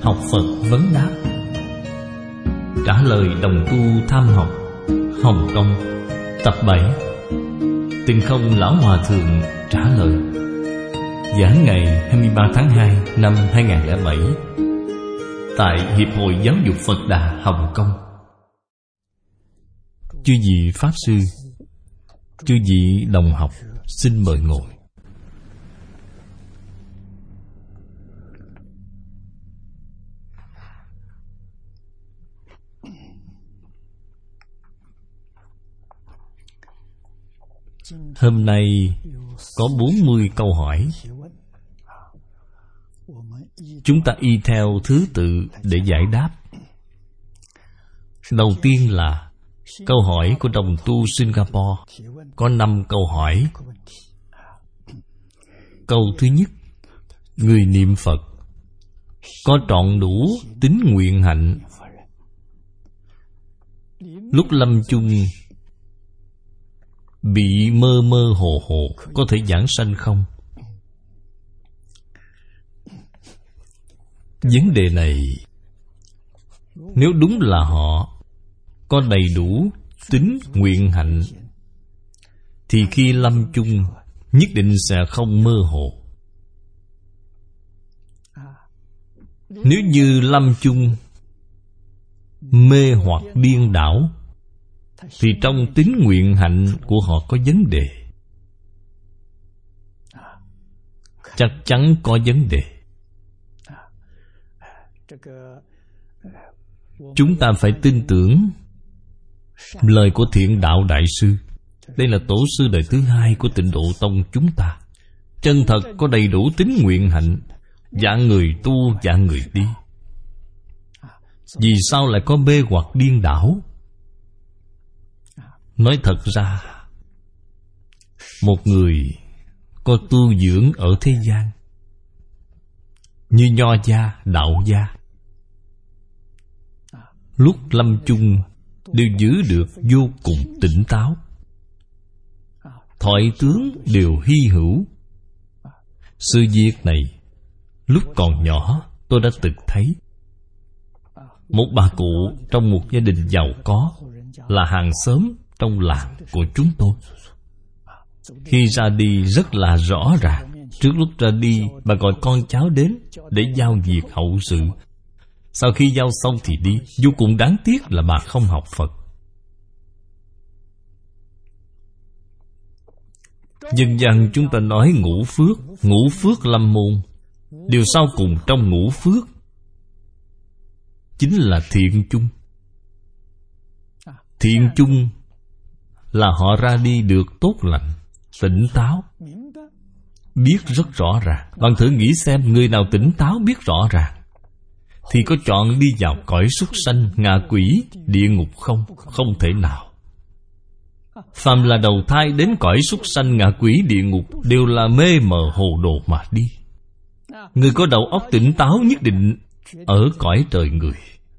Học Phật vấn đáp. Trả lời đồng tu tham học, Hồng Kông. Tập 7. Tình Không Lão Hòa Thượng trả lời. Giảng ngày 23 tháng 2 năm 2007 tại Hiệp hội Giáo dục Phật Đà Hồng Kông. Chư vị Pháp Sư, chư vị đồng học, xin mời ngồi. Hôm nay có 40 câu hỏi. Chúng ta y theo thứ tự để giải đáp. Đầu tiên là câu hỏi của đồng tu Singapore. Có 5 câu hỏi. Câu thứ nhất: người niệm Phật có trọn đủ tín nguyện hạnh, lúc lâm chung bị mơ mơ hồ hồ có thể giảng sanh không? Vấn đề này, nếu đúng là họ có đầy đủ tín nguyện hạnh thì khi lâm chung nhất định sẽ không mơ hồ. Nếu như lâm chung mê hoặc điên đảo thì trong tín nguyện hạnh của họ có vấn đề. Chắc chắn có vấn đề. Chúng ta phải tin tưởng lời của Thiện Đạo Đại Sư. Đây là tổ sư đời thứ 2 của Tịnh Độ Tông chúng ta. Chân thật có đầy đủ tín nguyện hạnh, dạng người tu dạng người đi. Vì sao lại có mê hoặc điên đảo? Nói thật ra, một người có tu dưỡng ở thế gian như nho gia, đạo gia, lúc lâm chung đều giữ được vô cùng tỉnh táo, thoại tướng đều hy hữu. Sự việc này lúc còn nhỏ tôi đã từng thấy. Một bà cụ trong một gia đình giàu có, là hàng xóm trong làng của chúng tôi. Khi ra đi rất là rõ ràng. Trước lúc ra đi, bà gọi con cháu đến để giao việc hậu sự. Sau khi giao xong thì đi. Vô cùng đáng tiếc là bà không học Phật. Dân gian chúng ta nói ngũ phước lâm môn. Điều sau cùng trong ngũ phước chính là thiện chung. Thiện chung là họ ra đi được tốt lành, tỉnh táo, biết rất rõ ràng. Bạn thử nghĩ xem, người nào tỉnh táo biết rõ ràng thì có chọn đi vào cõi súc sanh, ngạ quỷ, địa ngục không? Không thể nào. Phàm là đầu thai đến cõi súc sanh, ngạ quỷ, địa ngục đều là mê mờ hồ đồ mà đi. Người có đầu óc tỉnh táo nhất định ở cõi trời người.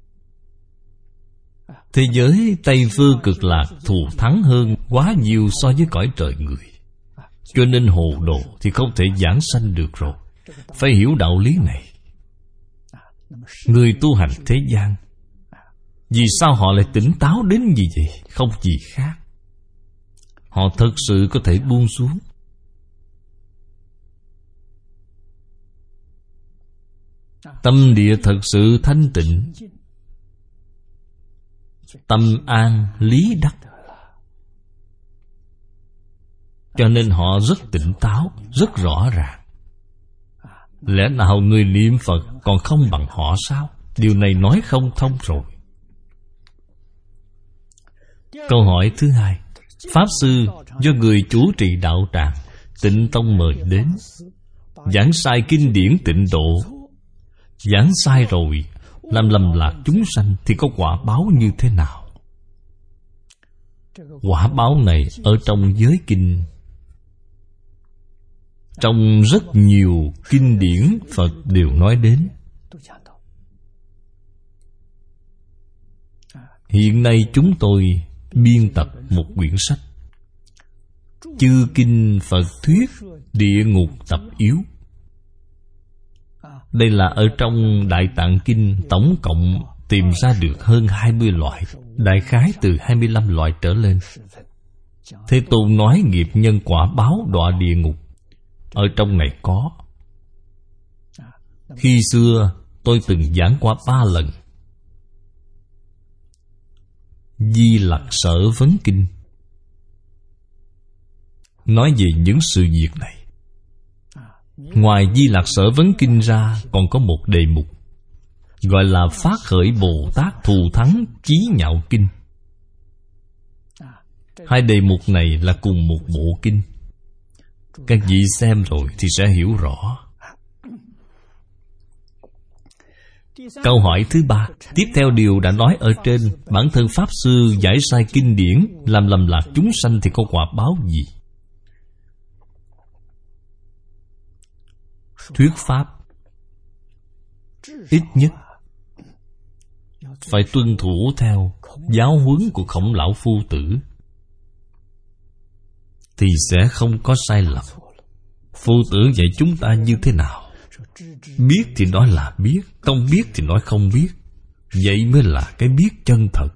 Thế giới Tây Phương Cực Lạc thù thắng hơn quá nhiều so với cõi trời người. Cho nên hồ đồ thì không thể giảng sanh được rồi. Phải hiểu đạo lý này. Người tu hành thế gian, vì sao họ lại tỉnh táo đến như vậy? Không gì khác, họ thật sự có thể buông xuống. Tâm địa thật sự thanh tịnh, tâm an lý đắc. Cho nên họ rất tỉnh táo, rất rõ ràng. Lẽ nào người niệm Phật còn không bằng họ sao? Điều này nói không thông rồi. Câu hỏi thứ 2: Pháp Sư do người chủ trì đạo tràng Tịnh Tông mời đến, giảng sai kinh điển Tịnh Độ, giảng sai rồi làm lầm lạc chúng sanh thì có quả báo như thế nào? Quả báo này ở trong giới kinh, trong rất nhiều kinh điển Phật đều nói đến. Hiện nay chúng tôi biên tập một quyển sách Chư Kinh Phật Thuyết Địa Ngục Tập Yếu. Đây là ở trong Đại Tạng Kinh tổng cộng tìm ra được hơn 20 loại, đại khái từ 25 loại trở lên. Thế Tôn nói nghiệp nhân quả báo đọa địa ngục, ở trong này có. Khi xưa tôi từng giảng qua 3 lần Di Lặc Sở Vấn Kinh, nói về những sự việc này. Ngoài Di Lặc Sở Vấn Kinh ra, còn có một đề mục gọi là Phát Khởi Bồ Tát Thù Thắng Chí Nhạo Kinh. Hai đề mục này là cùng một bộ kinh. Các vị xem rồi thì sẽ hiểu rõ. Câu hỏi thứ 3, tiếp theo điều đã nói ở trên, bản thân Pháp Sư giải sai kinh điển, làm lầm lạc chúng sanh thì có quả báo gì? Thuyết Pháp ít nhất phải tuân thủ theo giáo huấn của Khổng Lão Phu Tử, thì sẽ không có sai lầm. Phu Tử dạy chúng ta như thế nào? Biết thì nói là biết, không biết thì nói không biết. Vậy mới là cái biết chân thật.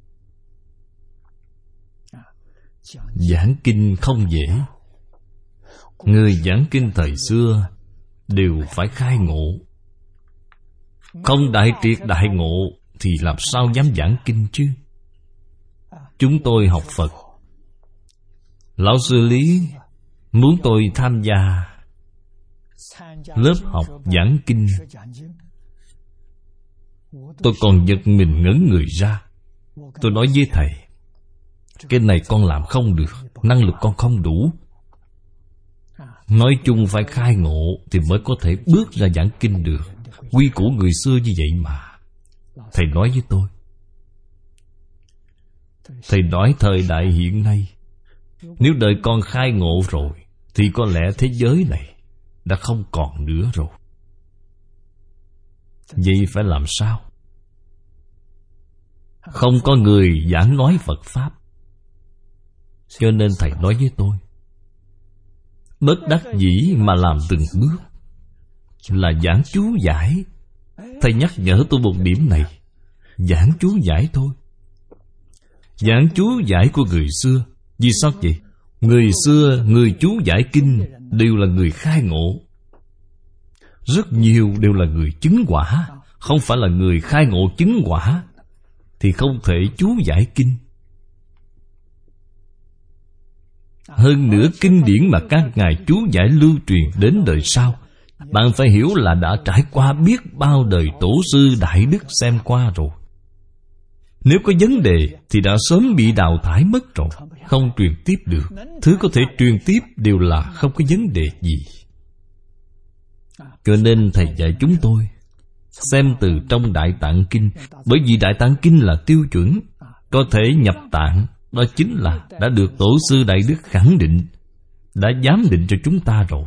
Giảng kinh không dễ. Người giảng kinh thời xưa đều phải khai ngộ. Không đại triệt đại ngộ thì làm sao dám giảng kinh chứ? Chúng tôi học Phật, Lão Sư Lý muốn tôi tham gia lớp học giảng kinh, tôi còn giật mình ngẩn người ra. Tôi nói với thầy, cái này con làm không được, năng lực con không đủ. Nói chung phải khai ngộ thì mới có thể bước ra giảng kinh được. Quy củ người xưa như vậy mà. Thầy nói với tôi, thầy nói thời đại hiện nay, nếu đời con khai ngộ rồi thì có lẽ thế giới này đã không còn nữa rồi. Vậy phải làm sao? Không có người giảng nói Phật Pháp. Cho nên thầy nói với tôi, bất đắc dĩ mà làm từng bước, là giảng chú giải. Thầy nhắc nhở tôi một điểm này, giảng chú giải thôi. Giảng chú giải của người xưa. Vì sao vậy? Người xưa, người chú giải kinh đều là người khai ngộ. Rất nhiều đều là người chứng quả. Không phải là người khai ngộ chứng quả thì không thể chú giải kinh. Hơn nữa kinh điển mà các ngài chú giải lưu truyền đến đời sau, bạn phải hiểu là đã trải qua biết bao đời tổ sư đại đức xem qua rồi. Nếu có vấn đề thì đã sớm bị đào thải mất rồi, không truyền tiếp được. Thứ có thể truyền tiếp đều là không có vấn đề gì. Cho nên thầy dạy chúng tôi xem từ trong Đại Tạng Kinh. Bởi vì Đại Tạng Kinh là tiêu chuẩn, có thể nhập tạng. Đó chính là đã được tổ sư đại đức khẳng định, đã giám định cho chúng ta rồi.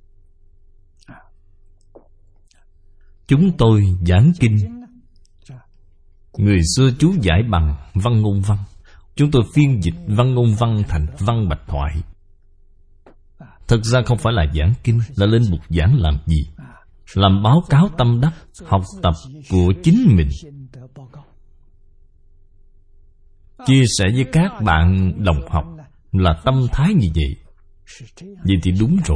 Chúng tôi giảng kinh, người xưa chú giải bằng văn ngôn văn, chúng tôi phiên dịch văn ngôn văn thành văn bạch thoại. Thực ra không phải là giảng kinh, là lên bục giảng làm gì? Làm báo cáo tâm đắc, học tập của chính mình, chia sẻ với các bạn đồng học là tâm thái như vậy. Vậy thì đúng rồi.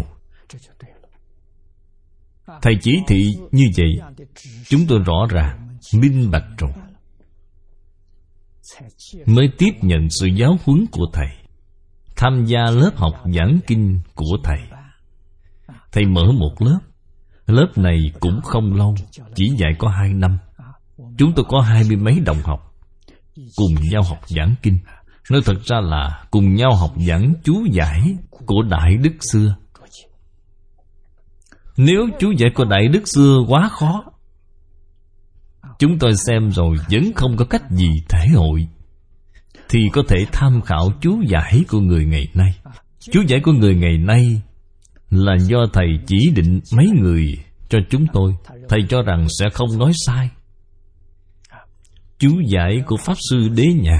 Thầy chỉ thị như vậy, chúng tôi rõ ràng, minh bạch rồi, mới tiếp nhận sự giáo huấn của thầy, tham gia lớp học giảng kinh của thầy. Thầy mở một lớp. Lớp này cũng không lâu, chỉ dạy có 2 năm. Chúng tôi có 20 mấy đồng học cùng nhau học giảng kinh. Nói thật ra là cùng nhau học giảng chú giải của Đại Đức xưa. Nếu chú giải của Đại Đức xưa quá khó, chúng tôi xem rồi vẫn không có cách gì thể hội, thì có thể tham khảo chú giải của người ngày nay. Chú giải của người ngày nay là do thầy chỉ định mấy người cho chúng tôi. Thầy cho rằng sẽ không nói sai. Chú giải của Pháp Sư Đế Nhàn,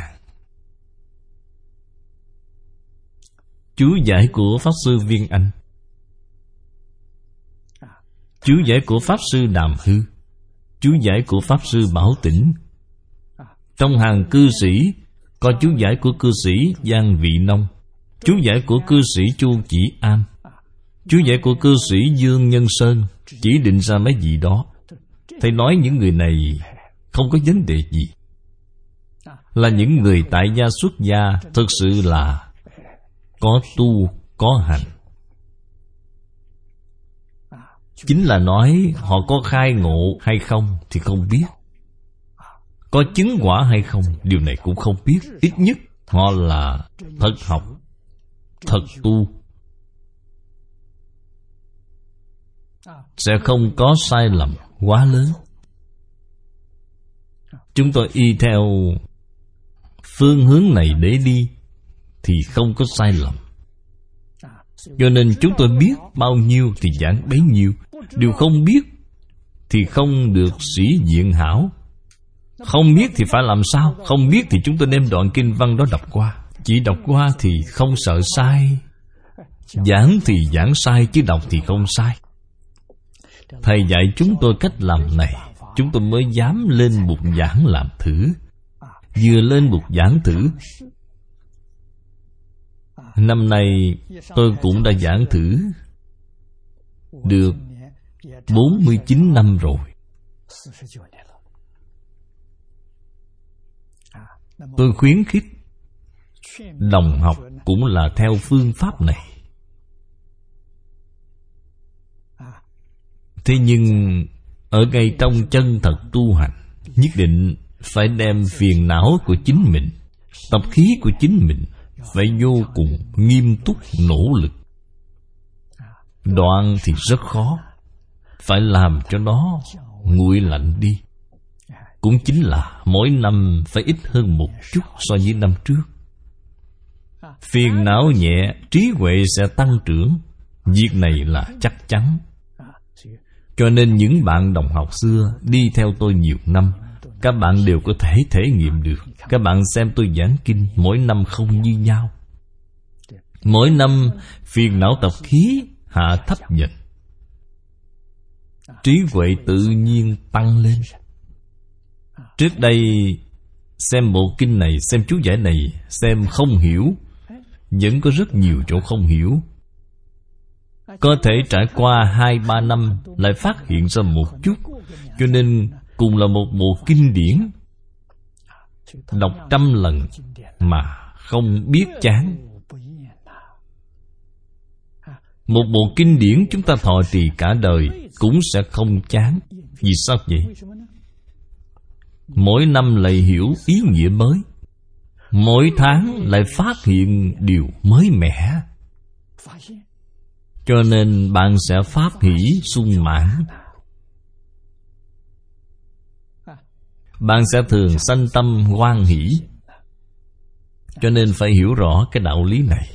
chú giải của Pháp Sư Viên Anh, chú giải của Pháp Sư Đàm Hư, chú giải của Pháp Sư Bảo Tĩnh. Trong hàng cư sĩ có chú giải của cư sĩ Giang Vị Nông, chú giải của cư sĩ Chu Chỉ An, chú giải của cư sĩ Dương Nhân Sơn, chỉ định ra mấy vị đó. Thầy nói những người này không có vấn đề gì, là những người tại gia xuất gia, thực sự là có tu, có hành. Chính là nói họ có khai ngộ hay không thì không biết, có chứng quả hay không, điều này cũng không biết. Ít nhất họ là thật học, thật tu, sẽ không có sai lầm quá lớn. Chúng tôi y theo phương hướng này để đi thì không có sai lầm. Cho nên chúng tôi biết bao nhiêu thì giảng bấy nhiêu. Điều không biết thì không được sĩ diện hảo. Không biết thì phải làm sao? Không biết thì chúng tôi đem đoạn kinh văn đó đọc qua. Chỉ đọc qua thì không sợ sai. Giảng thì giảng sai, chứ đọc thì không sai. Thầy dạy chúng tôi cách làm này, chúng tôi mới dám lên bục giảng làm thử. Vừa lên bục giảng thử, năm nay tôi cũng đã giảng thử được 49 năm rồi. Tôi khuyến khích đồng học cũng là theo phương pháp này. Thế nhưng ở ngay trong chân thật tu hành, nhất định phải đem phiền não của chính mình, tập khí của chính mình phải vô cùng nghiêm túc nỗ lực. Đoạn thì rất khó, phải làm cho nó nguội lạnh đi. Cũng chính là mỗi năm phải ít hơn một chút so với năm trước. Phiền não nhẹ, trí huệ sẽ tăng trưởng. Việc này là chắc chắn. Cho nên những bạn đồng học xưa đi theo tôi nhiều năm, các bạn đều có thể thể nghiệm được. Các bạn xem tôi giảng kinh, mỗi năm không như nhau. Mỗi năm phiền não tập khí hạ thấp dần, trí huệ tự nhiên tăng lên. Trước đây xem bộ kinh này, xem chú giải này, xem không hiểu, vẫn có rất nhiều chỗ không hiểu. Có thể trải qua 2-3 năm lại phát hiện ra một chút. Cho nên cùng là một bộ kinh điển, đọc 100 lần mà không biết chán. Một bộ kinh điển chúng ta thọ trì cả đời cũng sẽ không chán. Vì sao vậy? Mỗi năm lại hiểu ý nghĩa mới, mỗi tháng lại phát hiện điều mới mẻ. Cho nên bạn sẽ pháp hỷ sung mãn. Bạn sẽ thường sanh tâm hoan hỷ. Cho nên phải hiểu rõ cái đạo lý này.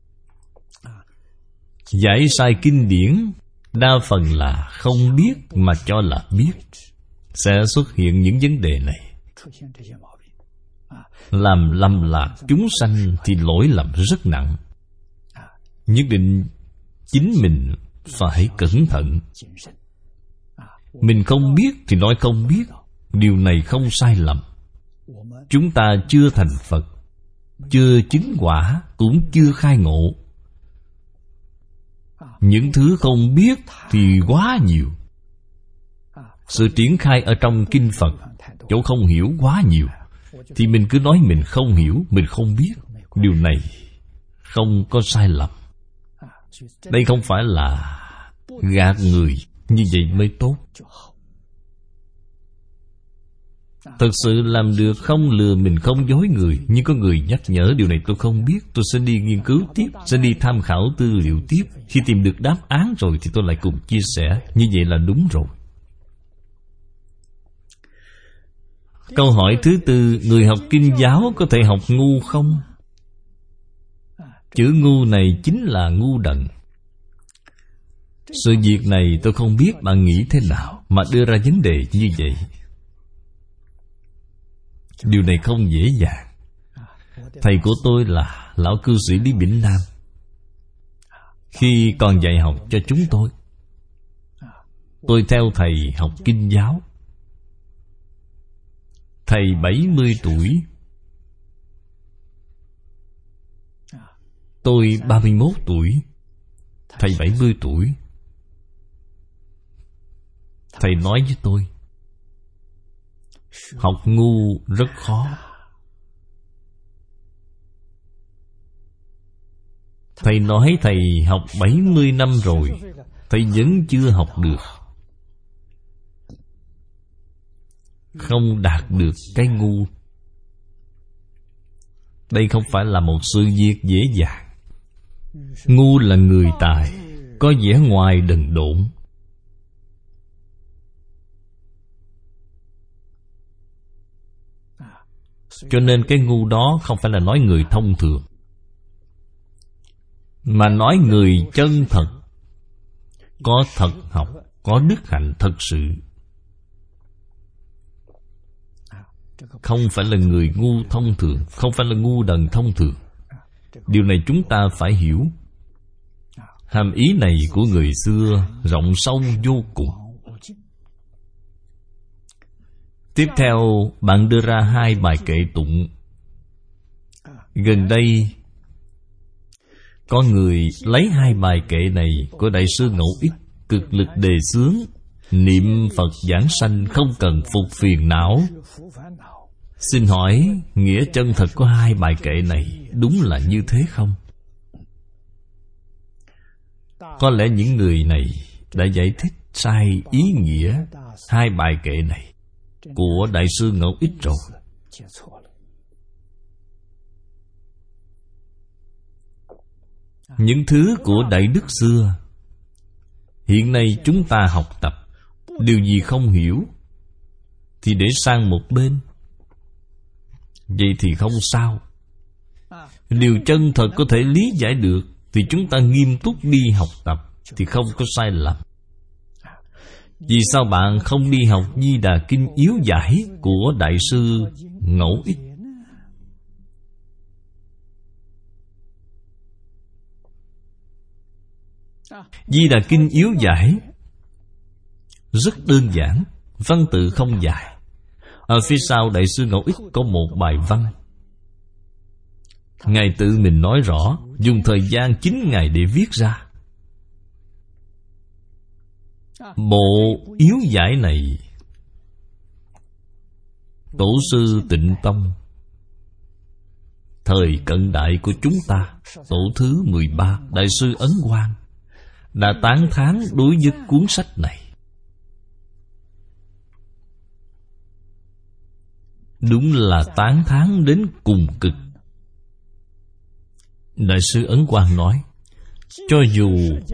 Giải sai kinh điển đa phần là không biết mà cho là biết, sẽ xuất hiện những vấn đề này. Làm lầm lạc chúng sanh thì lỗi lầm rất nặng. Nhất định chính mình phải cẩn thận. Mình không biết thì nói không biết, điều này không sai lầm. Chúng ta chưa thành Phật, chưa chứng quả, cũng chưa khai ngộ. Những thứ không biết thì quá nhiều. Sự triển khai ở trong kinh Phật, chỗ không hiểu quá nhiều, thì mình cứ nói mình không hiểu, mình không biết. Điều này không có sai lầm. Đây không phải là gạt người, như vậy mới tốt. Thật sự làm được không lừa mình, không dối người. Nhưng có người nhắc nhở điều này tôi không biết, tôi sẽ đi nghiên cứu tiếp, sẽ đi tham khảo tư liệu tiếp. Khi tìm được đáp án rồi thì tôi lại cùng chia sẻ. Như vậy là đúng rồi. Câu hỏi thứ tư, người học kinh giáo có thể học ngu không? Chữ ngu này chính là ngu đần. Sự việc này tôi không biết bạn nghĩ thế nào mà đưa ra vấn đề như vậy. Điều này không dễ dàng. Thầy của tôi là lão cư sĩ Lý Bỉnh Nam. Khi còn dạy học cho chúng tôi, Tôi theo thầy học kinh giáo. Thầy 70 tuổi, tôi 31 tuổi. Thầy 70 tuổi. Thầy nói với tôi, học ngu rất khó. Thầy nói thầy học 70 năm rồi, thầy vẫn chưa học được, không đạt được cái ngu. Đây không phải là một sự việc dễ dàng. Ngu là người tài, có vẻ ngoài đần độn. Cho nên cái ngu đó không phải là nói người thông thường, mà nói người chân thật, có thật học, có đức hạnh thật sự. Không phải là người ngu thông thường, không phải là ngu đần thông thường. Điều này chúng ta phải hiểu. Hàm ý này của người xưa rộng sâu vô cùng. Tiếp theo, bạn đưa ra 2 bài kệ tụng. Gần đây có người lấy 2 bài kệ này của Đại sư Ngẫu Ích cực lực đề xướng: niệm Phật giảng sanh không cần phục phiền não. Xin hỏi, nghĩa chân thật của 2 bài kệ này đúng là như thế không? Có lẽ những người này đã giải thích sai ý nghĩa 2 bài kệ này của Đại sư Ngẫu Ích rồi. Những thứ của Đại Đức xưa, hiện nay chúng ta học tập, điều gì không hiểu thì để sang một bên. Vậy thì không sao. Điều chân thật có thể lý giải được thì chúng ta nghiêm túc đi học tập thì không có sai lầm. Vì sao bạn không đi học Di Đà Kinh yếu giải của Đại sư Ngẫu Ích? Di Đà Kinh yếu giải rất đơn giản, văn tự không dài. Ở phía sau Đại sư Ngẫu Ích có một bài văn. Ngài tự mình nói rõ, dùng thời gian 9 ngày để viết ra. Bộ yếu giải này, Tổ sư Tịnh Tông thời cận đại của chúng ta, tổ thứ 13, Đại sư Ấn Quang đã tán thán đối với cuốn sách này. Đúng là tán thán đến cùng cực. Đại sư Ấn Quang nói, cho dù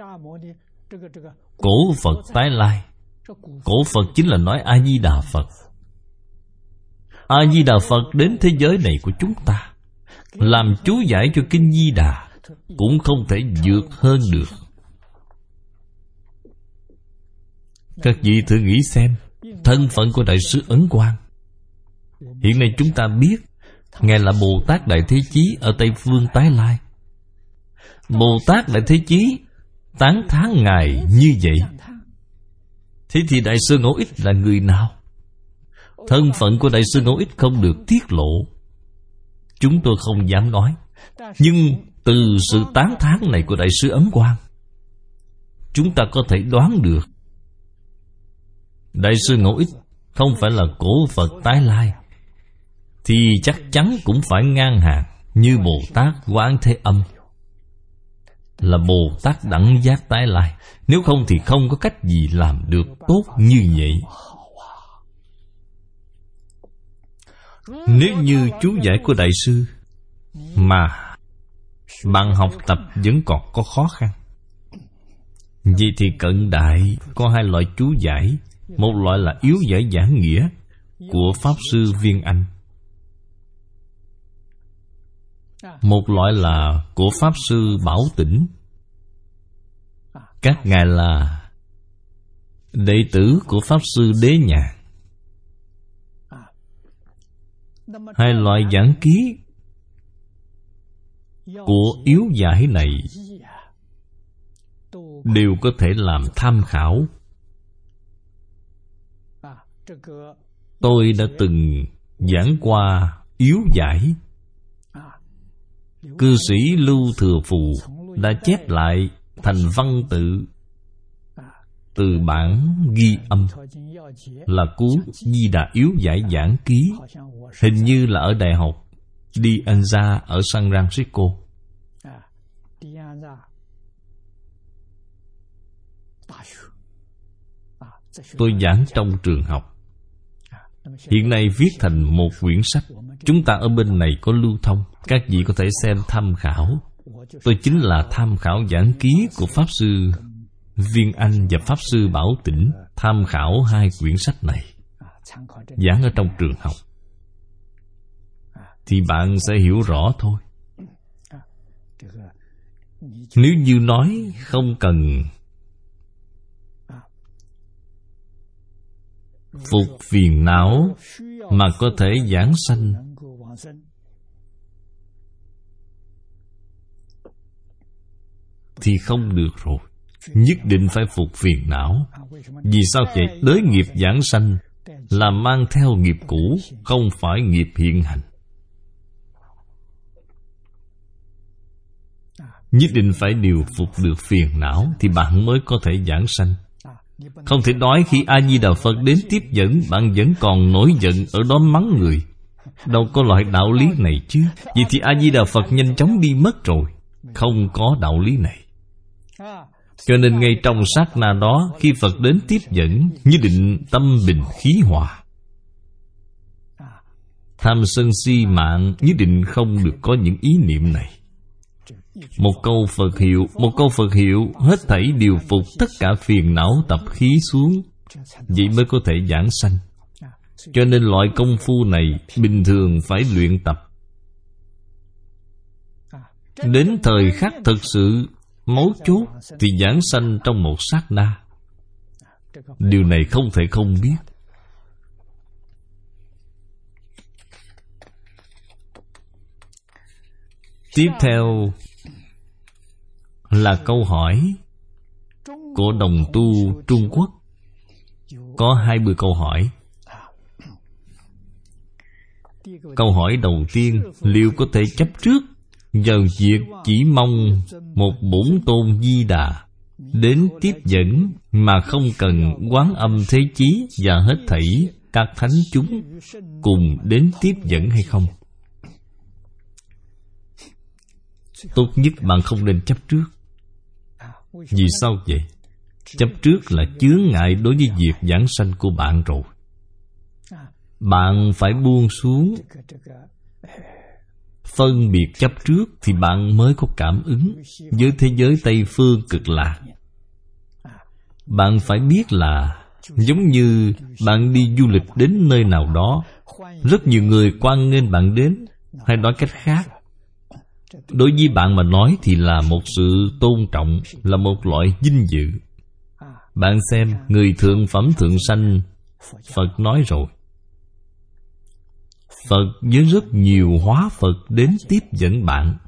cổ Phật tái lai, cổ Phật chính là nói A-di-đà Phật. A-di-đà Phật đến thế giới này của chúng ta, làm chú giải cho Kinh Di Đà, cũng không thể vượt hơn được. Các vị thử nghĩ xem, thân phận của Đại sư Ấn Quang. Hiện nay chúng ta biết Ngài là Bồ Tát Đại Thế Chí ở Tây Phương tái lai. Bồ Tát Đại Thế Chí tán thán Ngài như vậy. Thế thì Đại sư Ngẫu Ích là người nào? Thân phận của Đại sư Ngẫu Ích không được tiết lộ, chúng tôi không dám nói. Nhưng từ sự tán thán này của Đại sư Ấn Quang, chúng ta có thể đoán được Đại sư Ngẫu Ích không phải là cổ Phật tái lai, thì chắc chắn cũng phải ngang hàng như Bồ Tát Quán Thế Âm, là Bồ Tát đẳng giác tái lai. Nếu không thì không có cách gì làm được tốt như vậy. Nếu như chú giải của Đại sư mà bạn học tập vẫn còn có khó khăn, vậy thì cận đại có 2 loại chú giải. Một loại là yếu giải giảng nghĩa của Pháp Sư Viên Anh, một loại là của Pháp Sư Bảo Tĩnh. Các ngài là đệ tử của Pháp Sư Đế Nhàn. 2 loại giảng ký của yếu giải này đều có thể làm tham khảo. Tôi đã từng giảng qua yếu giải. Cư sĩ Lưu Thừa Phù đã chép lại thành văn tự từ bản ghi âm, là cuốn Di Đà Yếu Giải Giảng Ký. Hình như là ở Đại học De Anza ở San Francisco. Tôi giảng trong trường học. Hiện nay viết thành một quyển sách. Chúng ta ở bên này có lưu thông, các vị có thể xem tham khảo. Tôi chính là tham khảo giảng ký của Pháp Sư Viên Anh và Pháp Sư Bảo Tĩnh. Tham khảo hai quyển sách này, giảng ở trong trường học, thì bạn sẽ hiểu rõ thôi. Nếu như nói không cần phục phiền não mà có thể giảng sanh, thì không được rồi. Nhất định phải phục phiền não. Vì sao vậy? Đới nghiệp giảng sanh là mang theo nghiệp cũ, không phải nghiệp hiện hành. Nhất định phải điều phục được phiền não thì bạn mới có thể giảng sanh. Không thể nói khi A-di-đà Phật đến tiếp dẫn, bạn vẫn còn nổi giận ở đó mắng người. Đâu có loại đạo lý này chứ. Vậy thì A-di-đà Phật nhanh chóng đi mất rồi. Không có đạo lý này. Cho nên ngay trong sát na đó, khi Phật đến tiếp dẫn, nhất định tâm bình khí hòa. Tham sân si mạng nhất định không được có những ý niệm này. Một câu Phật hiệu, hết thảy điều phục tất cả phiền não tập khí xuống, vậy mới có thể giảng sanh. Cho nên loại công phu này bình thường phải luyện tập. Đến thời khắc thực sự mấu chốt thì giảng sanh trong một sát na. Điều này không thể không biết. Tiếp theo là câu hỏi của đồng tu Trung Quốc. Có 20 câu hỏi. Câu hỏi đầu tiên: liệu có thể chấp trước vào việc chỉ mong một bổn tôn Di Đà đến tiếp dẫn mà không cần Quán Âm Thế Chí và hết thảy các thánh chúng cùng đến tiếp dẫn hay không? Tốt nhất bạn không nên chấp trước. Vì sao vậy? Chấp trước là chướng ngại đối với việc giảng sanh của bạn rồi. Bạn phải buông xuống phân biệt chấp trước thì bạn mới có cảm ứng với thế giới Tây Phương Cực Lạc. Bạn phải biết là giống như bạn đi du lịch đến nơi nào đó, rất nhiều người hoan nghênh bạn đến. Hay nói cách khác, đối với bạn mà nói thì là một sự tôn trọng, là một loại vinh dự. Bạn xem, người thượng phẩm thượng sanh, Phật nói rồi, Phật với rất nhiều hóa Phật đến tiếp dẫn bạn.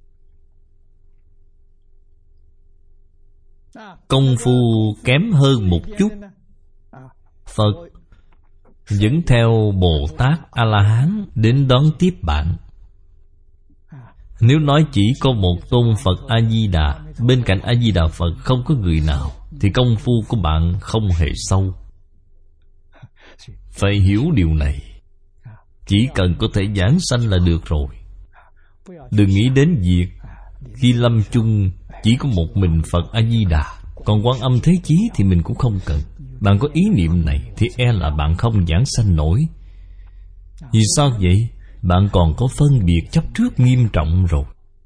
Công phu kém hơn một chút, Phật dẫn theo Bồ Tát A-la-hán đến đón tiếp bạn. Nếu nói chỉ có một tôn Phật A-di-đà, bên cạnh A-di-đà Phật không có người nào, thì công phu của bạn không hề sâu. Phải hiểu điều này. Chỉ cần có thể giảng sanh là được rồi. Đừng nghĩ đến việc khi lâm chung chỉ có một mình Phật A-di-đà, còn Quan Âm Thế Chí thì mình cũng không cần. Bạn có ý niệm này thì e là bạn không giảng sanh nổi. Vì sao vậy? Bạn còn có phân biệt chấp trước nghiêm trọng rồi.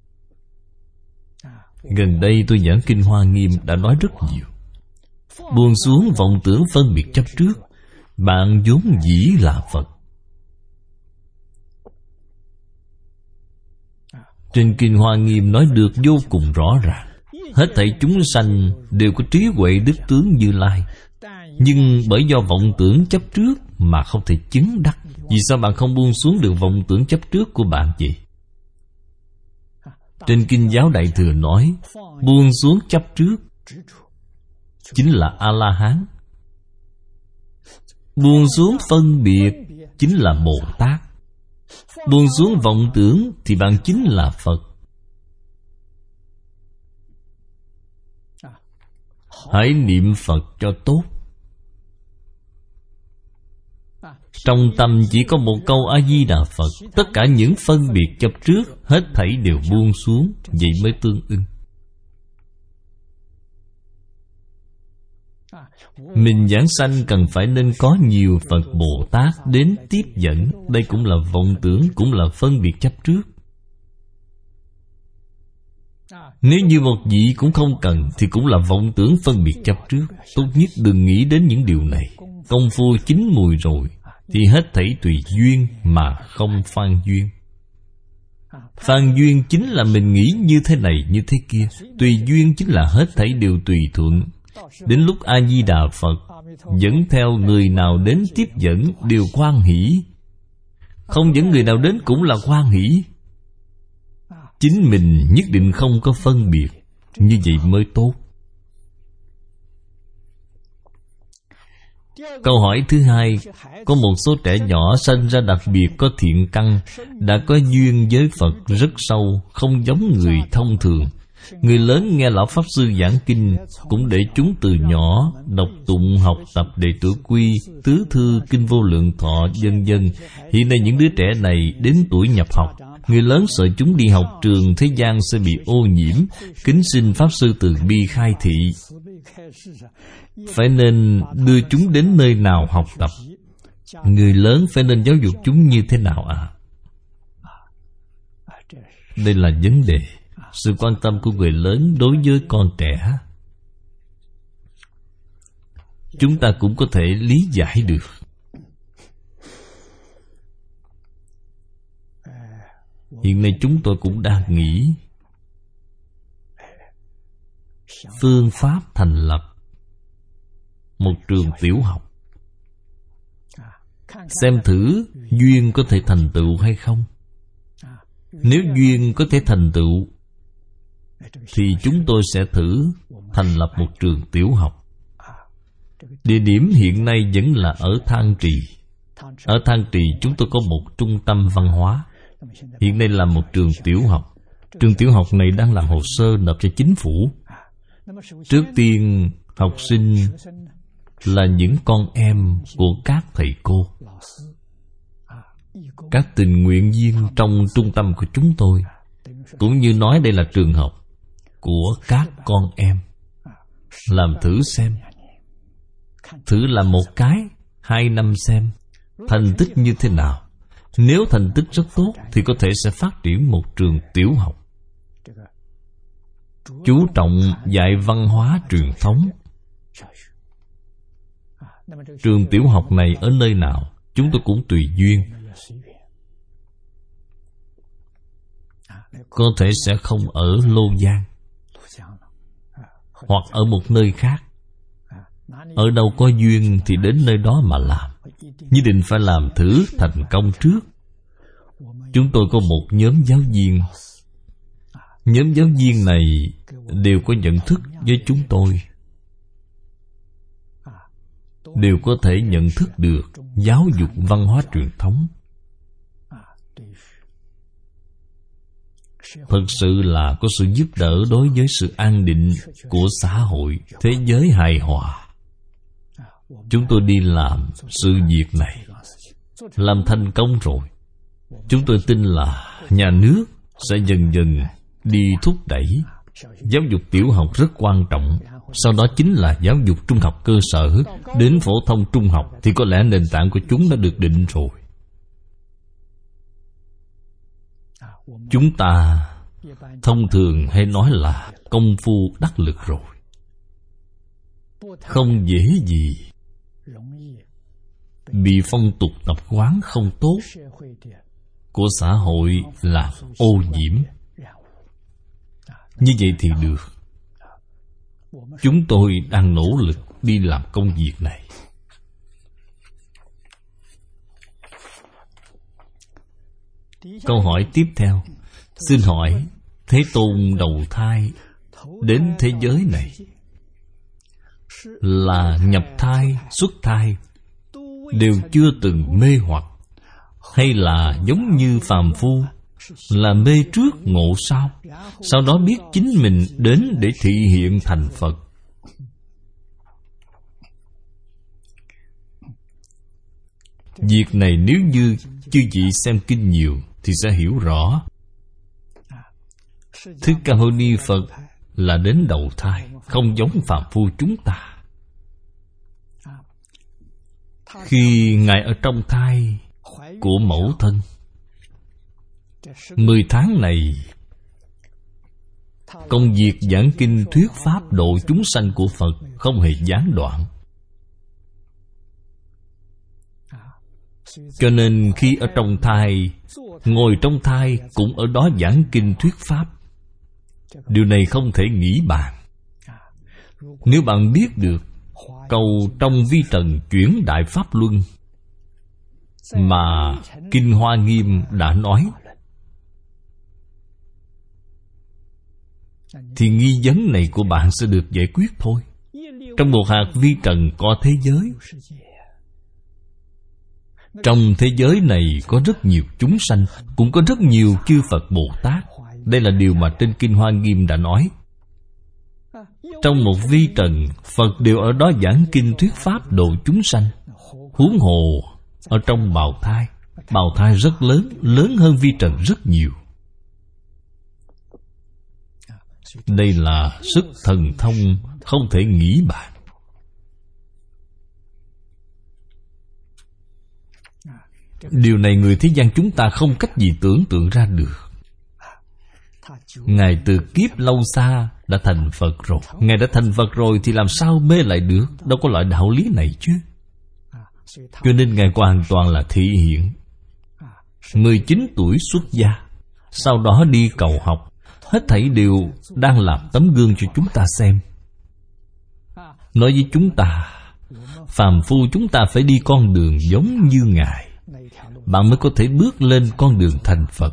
Gần đây tôi giảng Kinh Hoa Nghiêm đã nói rất nhiều. Buông xuống vọng tưởng phân biệt chấp trước. Bạn vốn dĩ là Phật. Trên Kinh Hoa Nghiêm nói được vô cùng rõ ràng. Hết thảy chúng sanh đều có trí huệ đức tướng Như Lai, nhưng bởi do vọng tưởng chấp trước mà không thể chứng đắc. Vì sao bạn không buông xuống được vọng tưởng chấp trước của bạn vậy? Trên Kinh Giáo Đại Thừa nói, buông xuống chấp trước chính là A-la-hán. Buông xuống phân biệt chính là Bồ Tát. Buông xuống vọng tưởng thì bạn chính là Phật. Hãy niệm Phật cho tốt. Trong tâm chỉ có một câu A-di-đà Phật. Tất cả những phân biệt chấp trước hết thảy đều buông xuống. Vậy mới tương ưng. Mình giảng sanh cần phải nên có nhiều Phật Bồ Tát đến tiếp dẫn. Đây cũng là vọng tưởng, cũng là phân biệt chấp trước. Nếu như một vị cũng không cần thì cũng là vọng tưởng phân biệt chấp trước. Tốt nhất đừng nghĩ đến những điều này. Công phu chín mùi rồi thì hết thảy tùy duyên mà không phan duyên. Phan duyên chính là mình nghĩ như thế này như thế kia. Tùy duyên chính là hết thảy đều tùy thuận. Đến lúc A-di-đà Phật dẫn theo người nào đến tiếp dẫn đều hoan hỷ. Không dẫn người nào đến cũng là hoan hỷ. Chính mình nhất định không có phân biệt. Như vậy mới tốt. Câu hỏi thứ hai. Có một số trẻ nhỏ sinh ra đặc biệt có thiện căn, đã có duyên với Phật rất sâu, không giống người thông thường. Người lớn nghe Lão Pháp Sư giảng kinh cũng để chúng từ nhỏ đọc tụng học tập Đệ Tử Quy, Tứ Thư, Kinh Vô Lượng Thọ, vân vân. Hiện nay những đứa trẻ này đến tuổi nhập học. Người lớn sợ chúng đi học trường thế gian sẽ bị ô nhiễm, kính xin Pháp Sư từ bi khai thị. Phải nên đưa chúng đến nơi nào học tập? Người lớn phải nên giáo dục chúng như thế nào ạ? Đây là vấn đề. Sự quan tâm của người lớn đối với con trẻ, chúng ta cũng có thể lý giải được. Hiện nay chúng tôi cũng đang nghĩ phương pháp thành lập một trường tiểu học, xem thử duyên có thể thành tựu hay không. Nếu duyên có thể thành tựu thì chúng tôi sẽ thử thành lập một trường tiểu học. Địa điểm hiện nay vẫn là ở Thang Trì. Ở Thang Trì chúng tôi có một trung tâm văn hóa. Hiện nay là một trường tiểu học. Trường tiểu học này đang làm hồ sơ nộp cho chính phủ. Trước tiên học sinh là những con em của các thầy cô, các tình nguyện viên trong trung tâm của chúng tôi. Cũng như nói đây là trường học của các con em. Làm thử xem. Thử làm một cái, 2 năm xem thành tích như thế nào. Nếu thành tích rất tốt thì có thể sẽ phát triển một trường tiểu học, chú trọng dạy văn hóa truyền thống. Trường tiểu học này ở nơi nào chúng tôi cũng tùy duyên. Có thể sẽ không ở Lô Giang, hoặc ở một nơi khác. Ở đâu có duyên thì đến nơi đó mà làm. Nhất định phải làm thử thành công trước. Chúng tôi có một nhóm giáo viên. Nhóm giáo viên này đều có nhận thức với chúng tôi, đều có thể nhận thức được giáo dục văn hóa truyền thống. Thật sự là có sự giúp đỡ đối với sự an định của xã hội, thế giới hài hòa. Chúng tôi đi làm sự việc này, làm thành công rồi. Chúng tôi tin là nhà nước sẽ dần dần đi thúc đẩy. Giáo dục tiểu học rất quan trọng. Sau đó chính là giáo dục trung học cơ sở. Đến phổ thông trung học thì có lẽ nền tảng của chúng đã được định rồi. Chúng ta thông thường hay nói là công phu đắc lực rồi. Không dễ gì bị phong tục tập quán không tốt của xã hội làm ô nhiễm. Như vậy thì được. Chúng tôi đang nỗ lực đi làm công việc này. Câu hỏi tiếp theo. Xin hỏi, Thế Tôn đầu thai đến thế giới này là nhập thai, xuất thai đều chưa từng mê hoặc, hay là giống như phàm phu, là mê trước ngộ sau, sau đó biết chính mình đến để thị hiện thành Phật. Việc này nếu như chư vị xem kinh nhiều thì sẽ hiểu rõ. Thích Ca Mâu Ni Phật là đến đầu thai, không giống phàm phu chúng ta. Khi Ngài ở trong thai của mẫu thân, 10 tháng này, công việc giảng kinh thuyết pháp độ chúng sanh của Phật không hề gián đoạn. Cho nên khi ở trong thai, ngồi trong thai cũng ở đó giảng kinh thuyết pháp. Điều này không thể nghĩ bàn. Nếu bạn biết được câu trong Vi Trần Chuyển Đại Pháp Luân mà Kinh Hoa Nghiêm đã nói, thì nghi vấn này của bạn sẽ được giải quyết thôi. Trong một hạt vi trần có thế giới. Trong thế giới này có rất nhiều chúng sanh, cũng có rất nhiều chư Phật Bồ Tát. Đây là điều mà trên Kinh Hoa Nghiêm đã nói. Trong một vi trần, Phật đều ở đó giảng kinh thuyết pháp độ chúng sanh. Huống hồ ở trong bào thai. Bào thai rất lớn, lớn hơn vi trần rất nhiều. Đây là sức thần thông không thể nghĩ bàn. Điều này người thế gian chúng ta không cách gì tưởng tượng ra được. Ngài từ kiếp lâu xa đã thành Phật rồi. Ngài đã thành Phật rồi thì làm sao mê lại được? Đâu có loại đạo lý này chứ. Cho nên Ngài hoàn toàn là thị hiện. 19 tuổi xuất gia, sau đó đi cầu học. Hết thảy đều đang làm tấm gương cho chúng ta xem. Nói với chúng ta, phàm phu chúng ta phải đi con đường giống như Ngài, bạn mới có thể bước lên con đường thành Phật.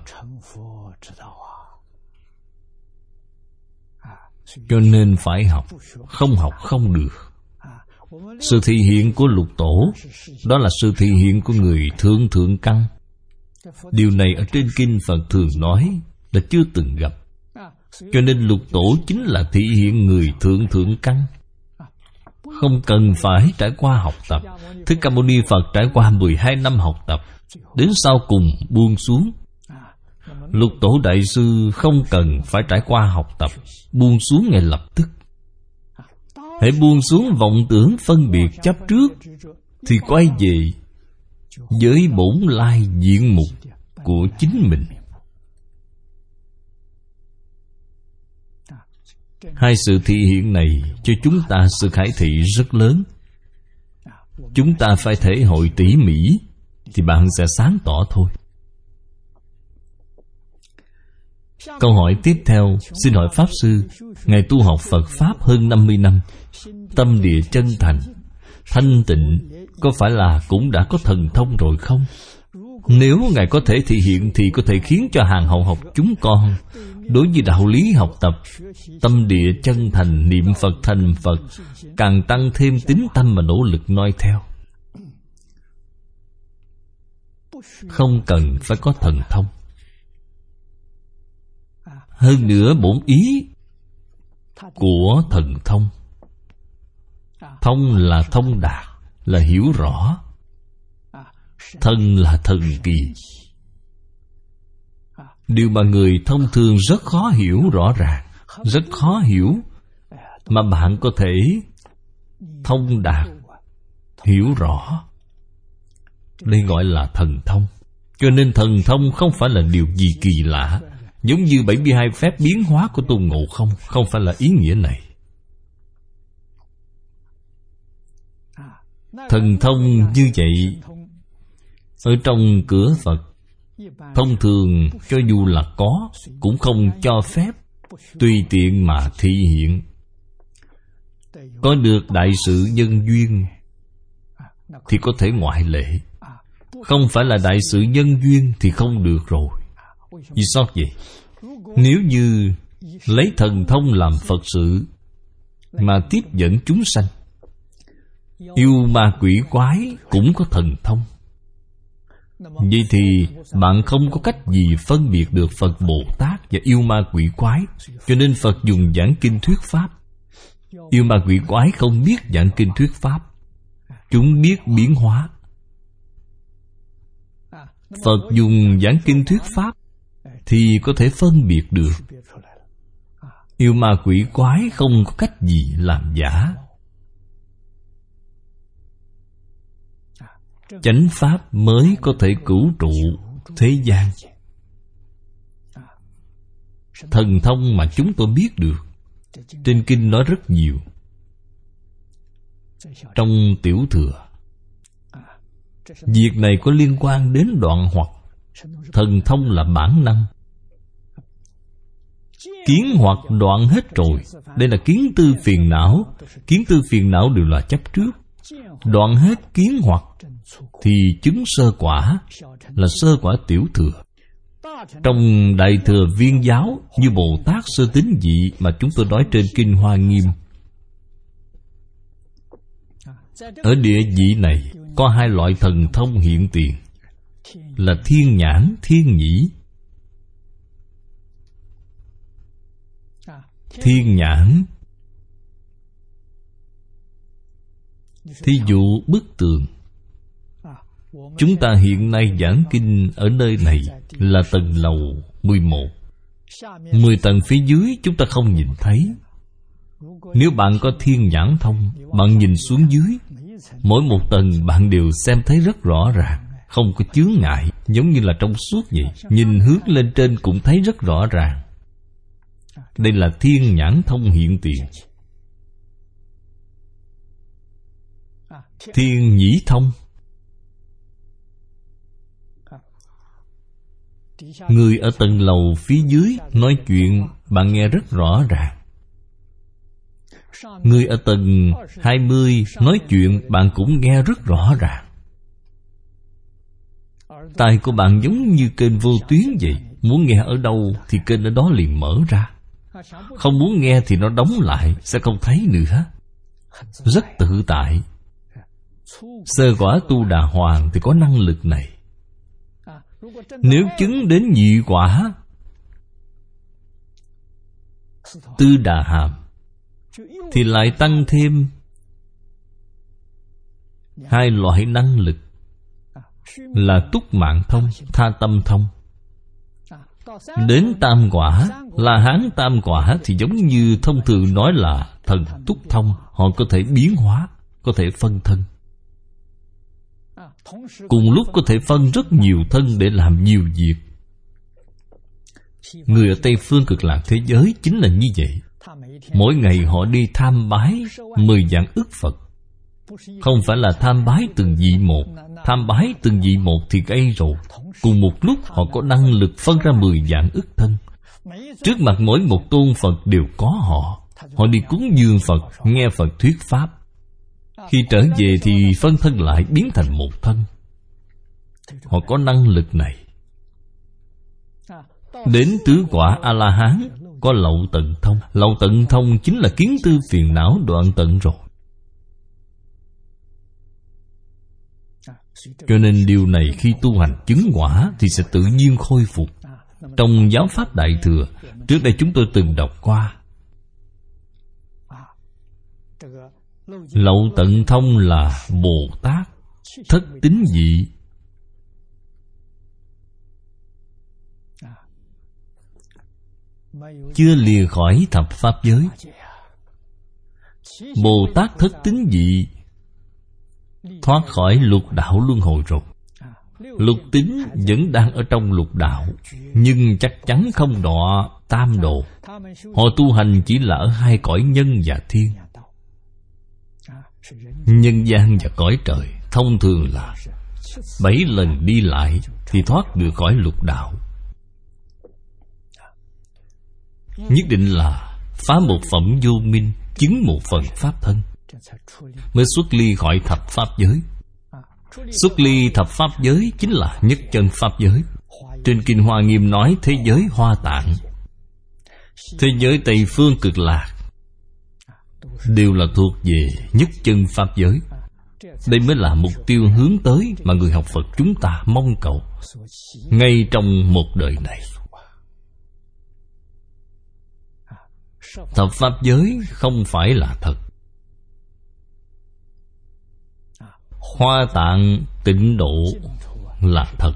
Cho nên phải học không được. Sự thị hiện của lục tổ, đó là sự thị hiện của người thượng thượng căn. Điều này ở trên kinh Phật thường nói là chưa từng gặp. Cho nên lục tổ chính là thị hiện người thượng thượng căn. Không cần phải trải qua học tập. Thích Ca Mâu Ni Phật trải qua 12 năm học tập, đến sau cùng buông xuống. Lục tổ đại sư không cần phải trải qua học tập, buông xuống ngay lập tức. Hãy buông xuống vọng tưởng phân biệt chấp trước, thì quay về với bổn lai diện mục của chính mình. Hai sự thị hiện này cho chúng ta sự khải thị rất lớn. Chúng ta phải thể hội tỉ mỉ thì bạn sẽ sáng tỏ thôi. Câu hỏi tiếp theo, xin hỏi Pháp Sư, Ngài tu học Phật Pháp hơn 50 năm, tâm địa chân thành, thanh tịnh, có phải là cũng đã có thần thông rồi không? Nếu Ngài có thể thị hiện thì có thể khiến cho hàng hậu học chúng con đối với đạo lý học tập, tâm địa chân thành, niệm Phật thành Phật, càng tăng thêm tín tâm mà nỗ lực noi theo. Không cần phải có thần thông. Hơn nữa bổn ý của thần thông, thông là thông đạt, là hiểu rõ. Thần là thần kỳ. Điều mà người thông thường rất khó hiểu rõ ràng, rất khó hiểu, mà bạn có thể thông đạt, hiểu rõ. Đây gọi là thần thông. Cho nên thần thông không phải là điều gì kỳ lạ, giống như 72 phép biến hóa của Tôn Ngộ Không, không phải là ý nghĩa này. Thần thông như vậy ở trong cửa Phật, thông thường cho dù là có, cũng không cho phép tùy tiện mà thị hiện. Có được đại sự nhân duyên thì có thể ngoại lệ. Không phải là đại sự nhân duyên thì không được rồi. Vì sao vậy? Nếu như lấy thần thông làm Phật sự mà tiếp dẫn chúng sanh, Yêu ma quỷ quái cũng có thần thông. Vậy thì bạn không có cách gì phân biệt được Phật Bồ Tát và yêu ma quỷ quái. Cho nên Phật dùng giảng kinh thuyết pháp. Yêu ma quỷ quái không biết giảng kinh thuyết pháp, chúng biết biến hóa. Phật dùng giảng kinh thuyết pháp thì có thể phân biệt được. Yêu ma quỷ quái không có cách gì làm giả. Chánh pháp mới có thể cứu trụ thế gian. Thần thông mà chúng tôi biết được, trên kinh nói rất nhiều. Trong tiểu thừa, việc này có liên quan đến đoạn hoặc. Thần thông là bản năng. Kiến hoặc đoạn hết rồi. Đây là kiến tư phiền não. Kiến tư phiền não đều là chấp trước. Đoạn hết kiến hoặc thì chứng sơ quả, là sơ quả tiểu thừa. Trong Đại Thừa Viên Giáo, như Bồ Tát Sơ Tín Vị mà chúng tôi nói trên kinh Hoa Nghiêm, ở địa vị này có hai loại thần thông hiện tiền, là thiên nhãn, thiên nhĩ. Thiên nhãn, thí dụ bức tường. Chúng ta hiện nay giảng kinh ở nơi này là tầng lầu 11. 10 tầng phía dưới chúng ta không nhìn thấy. Nếu bạn có thiên nhãn thông, bạn nhìn xuống dưới, mỗi một tầng bạn đều xem thấy rất rõ ràng, không có chướng ngại, giống như là trong suốt vậy. Nhìn hướng lên trên cũng thấy rất rõ ràng. Đây là thiên nhãn thông hiện tiền. Thiên nhĩ thông, người ở tầng lầu phía dưới nói chuyện bạn nghe rất rõ ràng. Người ở tầng 20 nói chuyện bạn cũng nghe rất rõ ràng. Tai của bạn giống như kênh vô tuyến vậy. Muốn nghe ở đâu thì kênh ở đó liền mở ra. Không muốn nghe thì nó đóng lại, sẽ không thấy nữa. Rất tự tại. Sơ quả Tu Đà Hoàng thì có năng lực này. Nếu chứng đến nhị quả Tư Đà Hàm thì lại tăng thêm hai loại năng lực, là Túc Mạng Thông, Tha Tâm Thông. Đến tam quả, La Hán tam quả thì giống như thông thường nói là thần túc thông. Họ có thể biến hóa, có thể phân thân. Cùng lúc có thể phân rất nhiều thân để làm nhiều việc. Người ở Tây Phương Cực Lạc thế giới chính là như vậy. Mỗi ngày họ đi tham bái 10 vạn ức Phật. Không phải là tham bái từng vị một. Tham bái từng vị một thì gây rồi. Cùng một lúc họ có năng lực phân ra 10 vạn ức thân. Trước mặt mỗi một tôn Phật đều có họ. Họ đi cúng dường Phật, nghe Phật thuyết pháp. Khi trở về thì phân thân lại biến thành một thân. Họ có năng lực này. Đến tứ quả A-la-hán có lậu tận thông. Lậu tận thông chính là kiến tư phiền não đoạn tận rồi. Cho nên điều này khi tu hành chứng quả thì sẽ tự nhiên khôi phục. Trong giáo pháp Đại Thừa, trước đây chúng tôi từng đọc qua, lậu tận thông là Bồ Tát thất tín vị. Chưa lìa khỏi thập pháp giới. Bồ Tát thất tín vị thoát khỏi lục đạo luân hồi rồi. Lục tín vẫn đang ở trong lục đạo, nhưng chắc chắn không đọa tam độ. Họ tu hành chỉ là ở hai cõi nhân và thiên. Nhân gian và cõi trời thông thường là 7 lần đi lại thì thoát được khỏi lục đạo. Nhất định là phá một phẩm vô minh, chứng một phần pháp thân, mới xuất ly khỏi thập pháp giới. Xuất ly thập pháp giới chính là nhất chân pháp giới. Trên kinh Hoa Nghiêm nói thế giới Hoa Tạng, thế giới Tây Phương Cực Lạc đều là thuộc về nhất chân pháp giới. Đây mới là mục tiêu hướng tới mà người học Phật chúng ta mong cầu ngay trong một đời này. Thập pháp giới không phải là thật. Hoa Tạng Tịnh Độ là thật.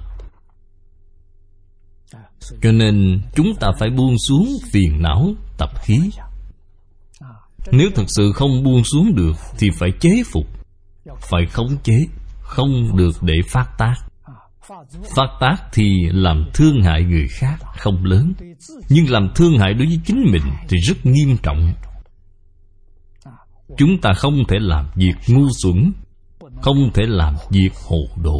Cho nên chúng ta phải buông xuống phiền não tập khí. Nếu thực sự không buông xuống được thì phải chế phục, phải khống chế, không được để phát tác. Phát tác thì làm thương hại người khác không lớn, nhưng làm thương hại đối với chính mình thì rất nghiêm trọng. Chúng ta không thể làm việc ngu xuẩn, không thể làm việc hồ đồ.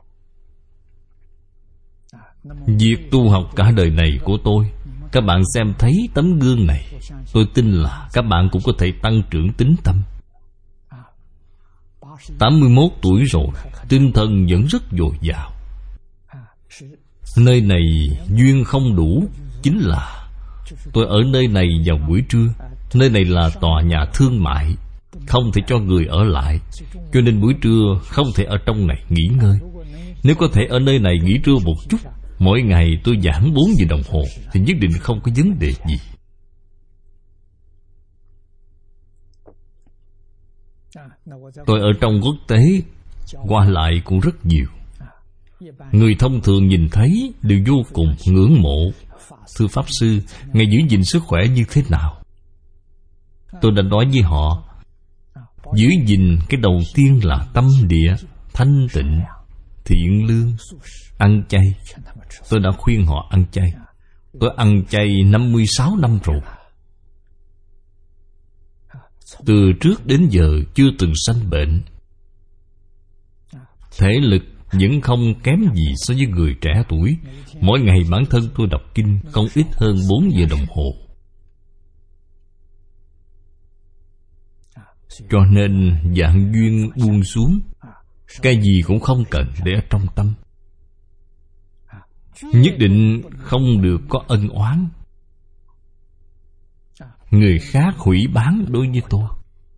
Việc tu học cả đời này của tôi, các bạn xem thấy tấm gương này, tôi tin là các bạn cũng có thể tăng trưởng tín tâm. 81 tuổi rồi, tinh thần vẫn rất dồi dào. Nơi này duyên không đủ, chính là tôi ở nơi này vào buổi trưa. Nơi này là tòa nhà thương mại, không thể cho người ở lại, cho nên buổi trưa không thể ở trong này nghỉ ngơi. Nếu có thể ở nơi này nghỉ trưa một chút, mỗi ngày tôi giảng 4 giờ đồng hồ thì nhất định không có vấn đề gì. Tôi ở trong quốc tế qua lại cũng rất nhiều. Người thông thường nhìn thấy đều vô cùng ngưỡng mộ. Thưa Pháp Sư, Ngài giữ gìn sức khỏe như thế nào? Tôi đã nói với họ, giữ gìn cái đầu tiên là tâm địa thanh tịnh, thiện lương, ăn chay. Tôi đã khuyên họ ăn chay. Tôi ăn chay 56 năm rồi. Từ trước đến giờ chưa từng sanh bệnh. Thể lực vẫn không kém gì so với người trẻ tuổi. Mỗi ngày bản thân tôi đọc kinh không ít hơn 4 giờ đồng hồ. Cho nên dạng duyên buông xuống, cái gì cũng không cần để ở trong tâm. Nhất định không được có ân oán. Người khác hủy bán đối với tôi,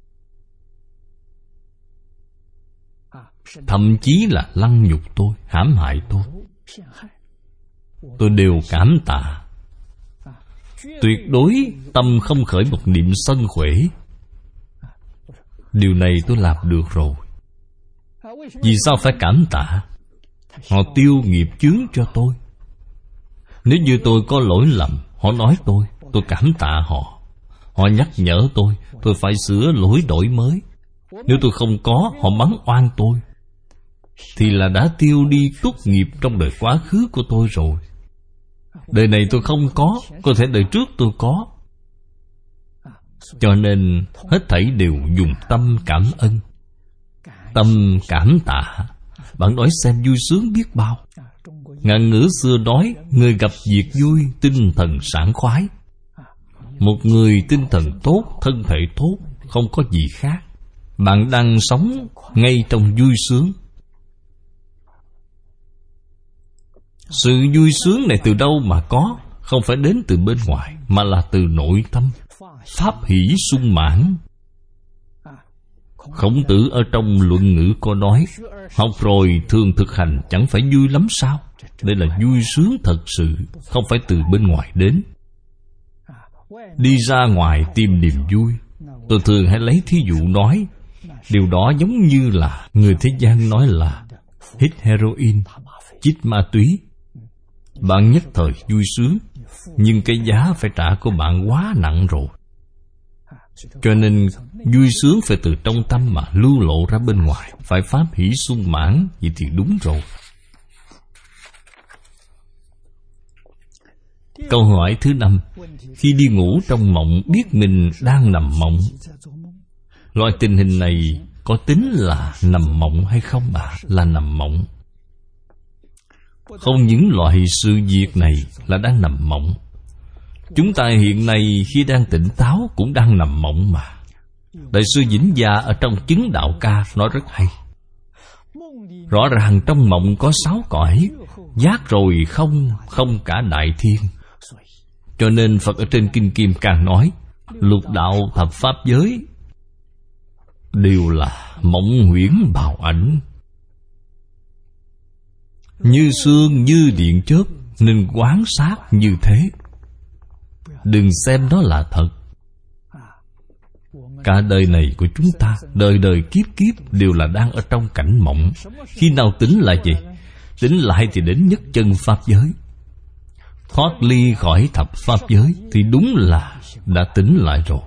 thậm chí là lăng nhục tôi, hãm hại tôi đều cảm tạ. Tuyệt đối tâm không khởi một niệm sân khỏe. Điều này tôi làm được rồi. Vì sao phải cảm tạ? Họ tiêu nghiệp chướng cho tôi. Nếu như tôi có lỗi lầm, họ nói tôi cảm tạ họ. Họ nhắc nhở tôi phải sửa lỗi đổi mới. Nếu tôi không có, họ mắng oan tôi, thì là đã tiêu đi tốt nghiệp trong đời quá khứ của tôi rồi. Đời này tôi không có thể đời trước tôi có. Cho nên hết thảy đều dùng tâm cảm ơn, tâm cảm tạ. Bạn nói xem vui sướng biết bao. Ngạn ngữ xưa nói, người gặp việc vui, tinh thần sảng khoái. Một người tinh thần tốt, thân thể tốt, không có gì khác. Bạn đang sống ngay trong vui sướng. Sự vui sướng này từ đâu mà có? Không phải đến từ bên ngoài, mà là từ nội tâm. Pháp hỷ sung mãn. Khổng Tử ở trong Luận Ngữ có nói, học rồi thường thực hành chẳng phải vui lắm sao? Đây là vui sướng thật sự, không phải từ bên ngoài đến. Đi ra ngoài tìm niềm vui. Tôi thường hay lấy thí dụ nói, điều đó giống như là người thế gian nói là hít heroin, chích ma túy. Bạn nhất thời vui sướng, nhưng cái giá phải trả của bạn quá nặng rồi. Cho nên vui sướng phải từ trong tâm mà lưu lộ ra bên ngoài. Phải pháp hỷ sung mãn, vậy thì đúng rồi. Câu hỏi thứ 5. Khi đi ngủ trong mộng biết mình đang nằm mộng, loại tình hình này có tính là nằm mộng hay không ạ? Là nằm mộng. Không những loại sự việc này là đang nằm mộng. Chúng ta hiện nay khi đang tỉnh táo cũng đang nằm mộng mà. Đại sư Vĩnh Gia ở trong Chứng Đạo Ca nói rất hay. Rõ ràng trong mộng có 6 cõi, giác rồi không cả đại thiên. Cho nên Phật ở trên Kinh Kim Cang nói, lục đạo thập pháp giới đều là mộng huyễn bào ảnh, như sương như điện chớp, nên quan sát như thế. Đừng xem đó là thật. Cả đời này của chúng ta, đời đời kiếp kiếp đều là đang ở trong cảnh mộng. Khi nào tỉnh lại vậy? Tỉnh lại thì đến nhất chân pháp giới, thoát ly khỏi thập pháp giới, thì đúng là đã tỉnh lại rồi.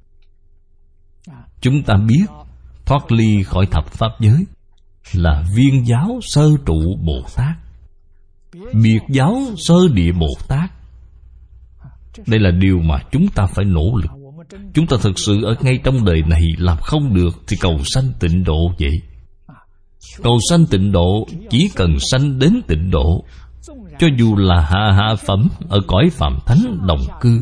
Chúng ta biết thoát ly khỏi thập pháp giới là viên giáo sơ trụ Bồ Tát, biệt giáo sơ địa Bồ Tát. Đây là điều mà chúng ta phải nỗ lực. Chúng ta thực sự ở ngay trong đời này làm không được thì cầu sanh tịnh độ vậy. Cầu sanh tịnh độ, chỉ cần sanh đến tịnh độ, cho dù là hạ phẩm ở cõi phàm thánh đồng cư,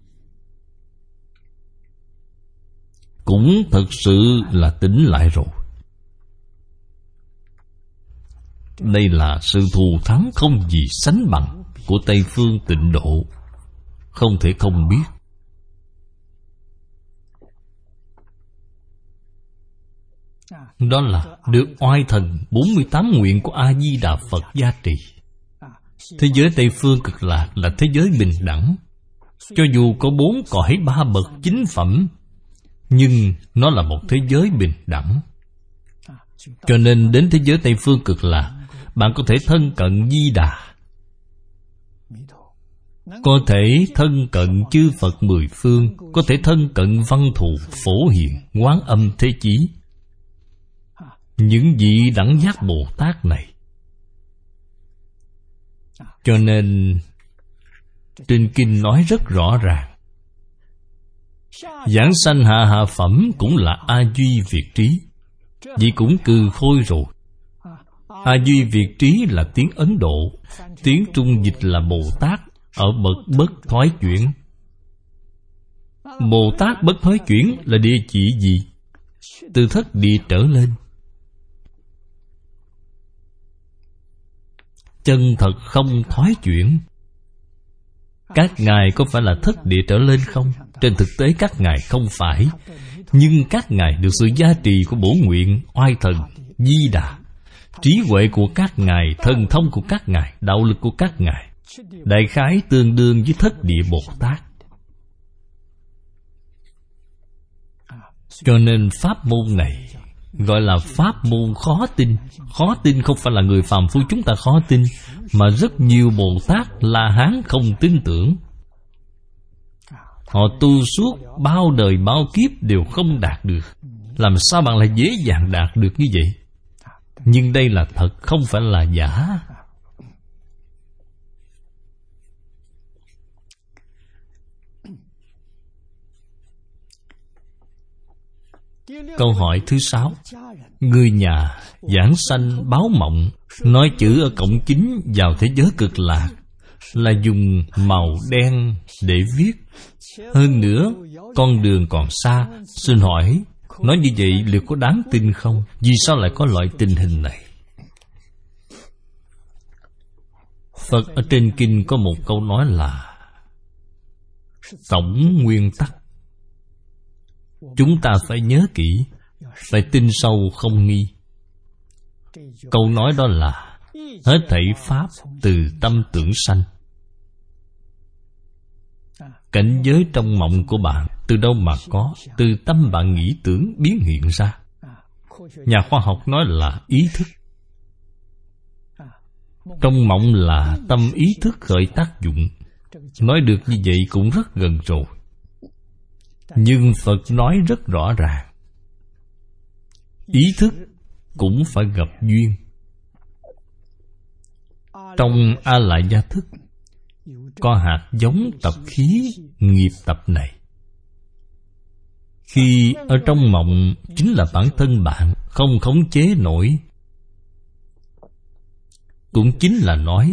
cũng thật sự là tỉnh lại rồi. Đây là sự thù thắng không gì sánh bằng của Tây phương tịnh độ, không thể không biết. Đó là được oai thần 48 nguyện của A-di-đà Phật gia trì. Thế giới Tây phương cực lạc là thế giới bình đẳng. Cho dù có 4 cõi 3 bậc 9 phẩm, nhưng nó là một thế giới bình đẳng. Cho nên đến thế giới Tây phương cực lạc, bạn có thể thân cận Di Đà, có thể thân cận chư Phật 10 phương, có thể thân cận Văn Thù, Phổ Hiền, Quán Âm Thế Chí. Những vị đẳng giác Bồ Tát này. Cho nên trên kinh nói rất rõ ràng, giảng sanh hạ phẩm cũng là A Duy Việt Trí. Vì cũng cừ khôi rồi. A Duy Việt Trí là tiếng Ấn Độ, tiếng Trung dịch là Bồ Tát ở bậc bất thoái chuyển. Bồ Tát bất thoái chuyển là địa chỉ gì? Từ thất địa trở lên. Chân thật không thoái chuyển. Các ngài có phải là thất địa trở lên không? Trên thực tế các ngài không phải. Nhưng các ngài được sự gia trì của bổ nguyện, oai thần, Di Đà, trí huệ của các ngài, thần thông của các ngài, đạo lực của các ngài, đại khái tương đương với thất địa Bồ Tát. Cho nên pháp môn này gọi là pháp môn khó tin. Khó tin không phải là người phàm phu chúng ta khó tin, mà rất nhiều Bồ Tát La Hán không tin tưởng. Họ tu suốt bao đời bao kiếp đều không đạt được. Làm sao bạn lại dễ dàng đạt được như vậy? Nhưng đây là thật, không phải là giả. Câu hỏi thứ 6. Người nhà giảng sanh báo mộng, nói chữ ở cổng chính vào thế giới cực lạc là dùng màu đen để viết. Hơn nữa, con đường còn xa. Xin hỏi, nói như vậy liệu có đáng tin không? Vì sao lại có loại tình hình này? Phật ở trên kinh có một câu nói là tổng nguyên tắc. Chúng ta phải nhớ kỹ, phải tin sâu không nghi. Câu nói đó là hết thảy pháp từ tâm tưởng sanh. Cảnh giới trong mộng của bạn từ đâu mà có? Từ tâm bạn nghĩ tưởng biến hiện ra. Nhà khoa học nói là ý thức. Trong mộng là tâm ý thức khởi tác dụng. Nói được như vậy cũng rất gần rồi. Nhưng Phật nói rất rõ ràng, ý thức cũng phải gặp duyên. Trong A Lại Gia Thức có hạt giống tập khí nghiệp tập này. Khi ở trong mộng chính là bản thân bạn không khống chế nổi. Cũng chính là nói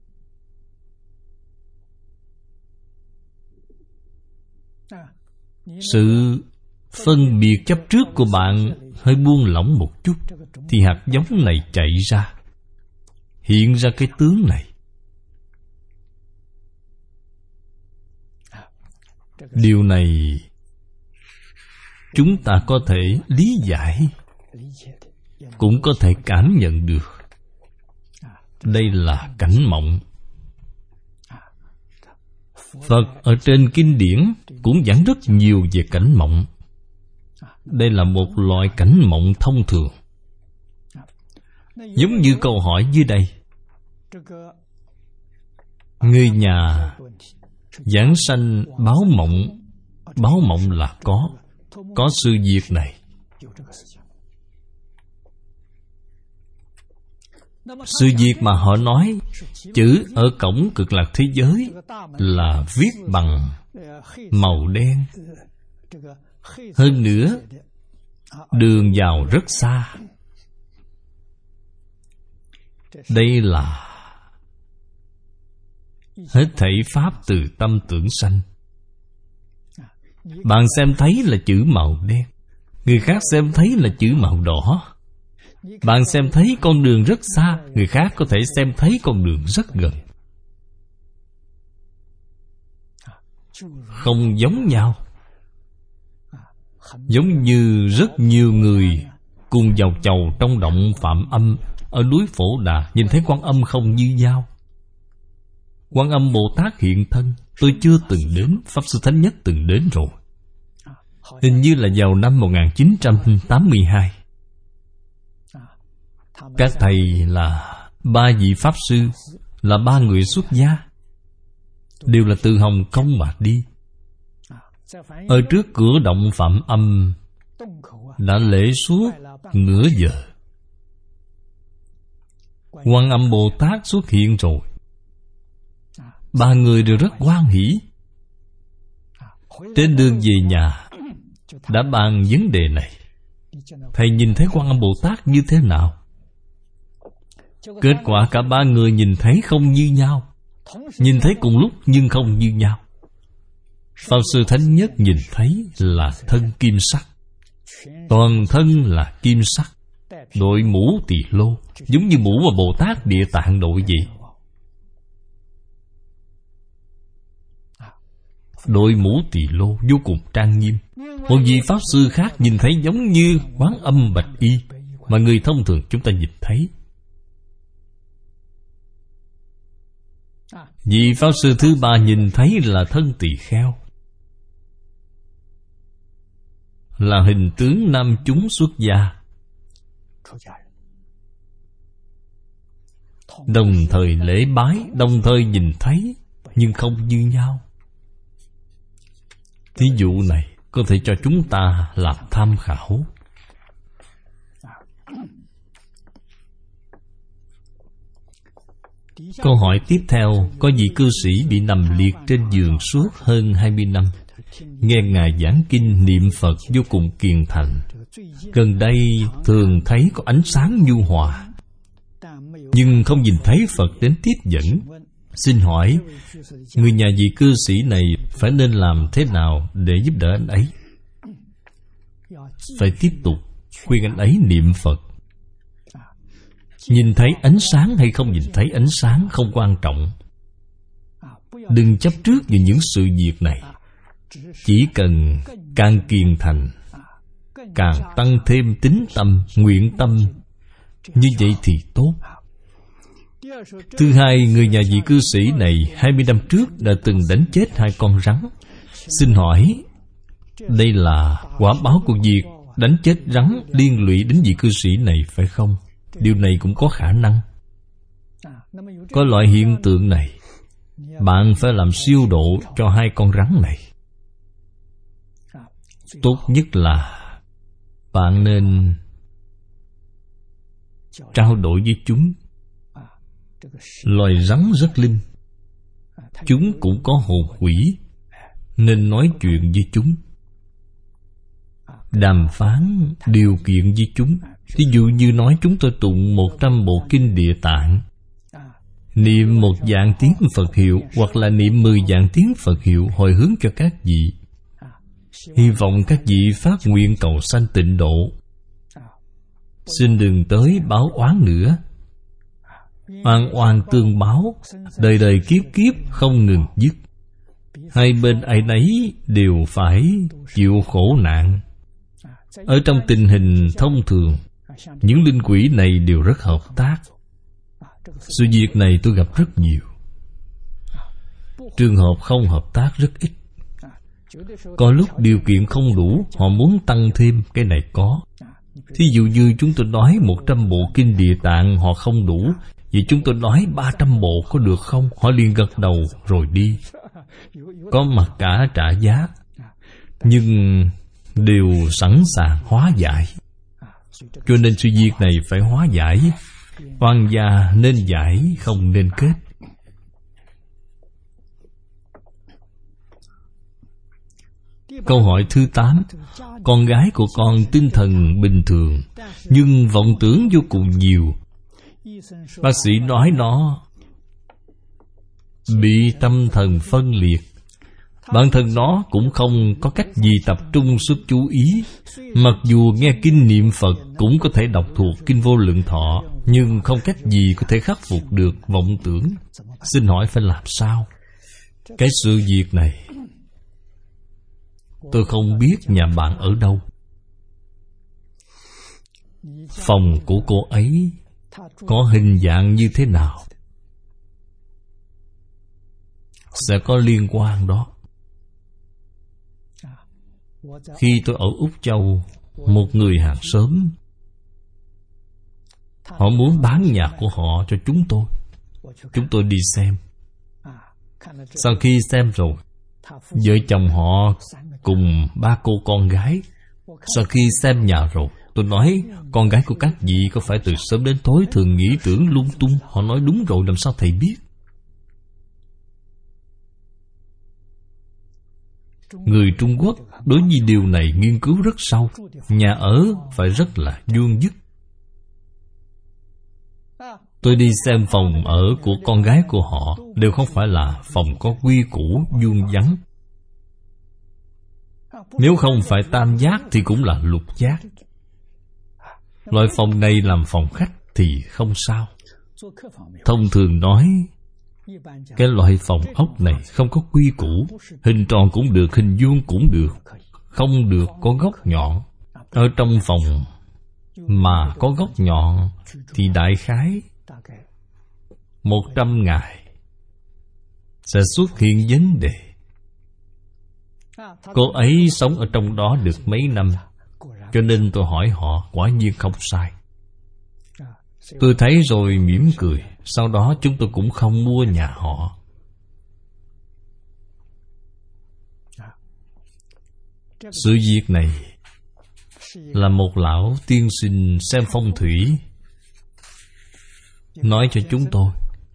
sự phân biệt chấp trước của bạn hơi buông lỏng một chút, thì hạt giống này chạy ra, hiện ra cái tướng này. Điều này chúng ta có thể lý giải, cũng có thể cảm nhận được. Đây là cảnh mộng. Phật ở trên kinh điển cũng giảng rất nhiều về cảnh mộng. Đây là một loại cảnh mộng thông thường. Giống như câu hỏi dưới đây: người nhà giảng sanh báo mộng. Báo mộng là có sự việc này. Sự việc mà họ nói, chữ ở cổng Cực Lạc thế giới là viết bằng màu đen. Hơn nữa, đường vào rất xa. Đây là hết thảy pháp từ tâm tưởng sanh. Bạn xem thấy là chữ màu đen, người khác xem thấy là chữ màu đỏ. Bạn xem thấy con đường rất xa, người khác có thể xem thấy con đường rất gần. Không giống nhau. Giống như rất nhiều người cùng vào chầu trong động Phạm Âm ở núi Phổ Đà, nhìn thấy Quan Âm không như nhau. Quan Âm Bồ Tát hiện thân, tôi chưa từng đến, Pháp Sư Thánh Nhất từng đến rồi. Hình như là vào năm 1982. Các thầy là 3 vị Pháp Sư, là 3 người xuất gia, đều là từ Hồng Kông mà đi. Ở trước cửa động Phạm Âm đã lễ suốt nửa giờ. Quan Âm Bồ Tát xuất hiện rồi. 3 người đều rất hoan hỉ. Trên đường về nhà đã bàn vấn đề này. Thầy nhìn thấy Quan Âm Bồ Tát như thế nào? Kết quả cả 3 người nhìn thấy không như nhau. Nhìn thấy cùng lúc nhưng không như nhau. Pháp Sư Thánh Nhất nhìn thấy là thân kim sắc, toàn thân là kim sắc, đội mũ tỳ lô, giống như mũ mà Bồ Tát Địa Tạng đội vậy. Đội mũ tỳ lô vô cùng trang nghiêm. Một vị Pháp Sư khác nhìn thấy giống như Quán Âm bạch y mà người thông thường chúng ta nhìn thấy. Vị Pháp Sư thứ 3 nhìn thấy là thân tỳ kheo, là hình tướng nam chúng xuất gia. Đồng thời lễ bái, đồng thời nhìn thấy, nhưng không như nhau. Thí dụ này có thể cho chúng ta làm tham khảo. Câu hỏi tiếp theo: có vị cư sĩ bị nằm liệt trên giường suốt hơn 20 năm. Nghe Ngài giảng kinh niệm Phật vô cùng kiền thành. Gần đây thường thấy có ánh sáng nhu hòa, nhưng không nhìn thấy Phật đến tiếp dẫn. Xin hỏi, người nhà vị cư sĩ này phải nên làm thế nào để giúp đỡ anh ấy? Phải tiếp tục khuyên anh ấy niệm Phật. Nhìn thấy ánh sáng hay không nhìn thấy ánh sáng không quan trọng. Đừng chấp trước về những sự việc này. Chỉ cần càng kiên thành, càng tăng thêm tín tâm, nguyện tâm, như vậy thì tốt. Thứ hai, người nhà vị cư sĩ này 20 năm trước đã từng đánh chết 2 con rắn. Xin hỏi, đây là quả báo của việc đánh chết rắn liên lụy đến vị cư sĩ này phải không? Điều này cũng có khả năng. Có loại hiện tượng này, bạn phải làm siêu độ cho 2 con rắn này. Tốt nhất là bạn nên trao đổi với chúng. Loài rắn rất linh, chúng cũng có hồn quỷ, nên nói chuyện với chúng, đàm phán, điều kiện với chúng. Ví dụ như nói chúng tôi tụng 100 bộ kinh Địa Tạng, niệm 1 vạn tiếng Phật hiệu, hoặc là niệm 10 vạn tiếng Phật hiệu hồi hướng cho các vị, hy vọng các vị phát nguyện cầu sanh tịnh độ. Xin đừng tới báo oán nữa. Oan oan tương báo, đời đời kiếp kiếp không ngừng dứt. Hai bên ai nấy đều phải chịu khổ nạn. Ở trong tình hình thông thường, những linh quỷ này đều rất hợp tác. Sự việc này tôi gặp rất nhiều. Trường hợp không hợp tác rất ít. Có lúc điều kiện không đủ, họ muốn tăng thêm, cái này có. Thí dụ như chúng tôi nói 100 bộ kinh Địa Tạng họ không đủ, vậy chúng tôi nói 300 bộ có được không? Họ liền gật đầu rồi đi. Có mặt cả trả giá, nhưng đều sẵn sàng hóa giải. Cho nên sự việc này phải hóa giải. Oan gia nên giải, không nên kết. Câu hỏi thứ 8. Con gái của con tinh thần bình thường, nhưng vọng tưởng vô cùng nhiều. Bác sĩ nói nó bị tâm thần phân liệt. Bản thân nó cũng không có cách gì tập trung sức chú ý. Mặc dù nghe kinh niệm Phật, cũng có thể đọc thuộc kinh Vô Lượng Thọ, nhưng không cách gì có thể khắc phục được vọng tưởng. Xin hỏi phải làm sao? Cái sự việc này tôi không biết nhà bạn ở đâu. Phòng của cô ấy có hình dạng như thế nào? Sẽ có liên quan đó. Khi tôi ở Úc Châu, một người hàng xóm, họ muốn bán nhà của họ cho chúng tôi. Chúng tôi đi xem. Sau khi xem rồi, vợ chồng họ cùng 3 cô con gái. Sau khi xem nhà rồi, tôi nói con gái của các vị có phải từ sớm đến tối thường nghĩ tưởng lung tung? Họ nói đúng rồi, làm sao thầy biết? Người Trung Quốc đối với điều này nghiên cứu rất sâu. Nhà ở phải rất là vuông vức. Tôi đi xem phòng ở của con gái của họ, đều không phải là phòng có quy củ vuông vắn. Nếu không phải tam giác thì cũng là lục giác. Loại phòng này làm phòng khách thì không sao. Thông thường nói, cái loại phòng ốc này không có quy củ. Hình tròn cũng được, hình vuông cũng được, không được có góc nhọn. Ở trong phòng mà có góc nhọn thì đại khái 100 ngày sẽ xuất hiện vấn đề. Cô ấy sống ở trong đó được mấy năm, cho nên tôi hỏi họ, quả nhiên không sai. Tôi thấy rồi mỉm cười. Sau đó chúng tôi cũng không mua nhà họ. Sự việc này là một lão tiên sinh xem phong thủy nói cho chúng tôi.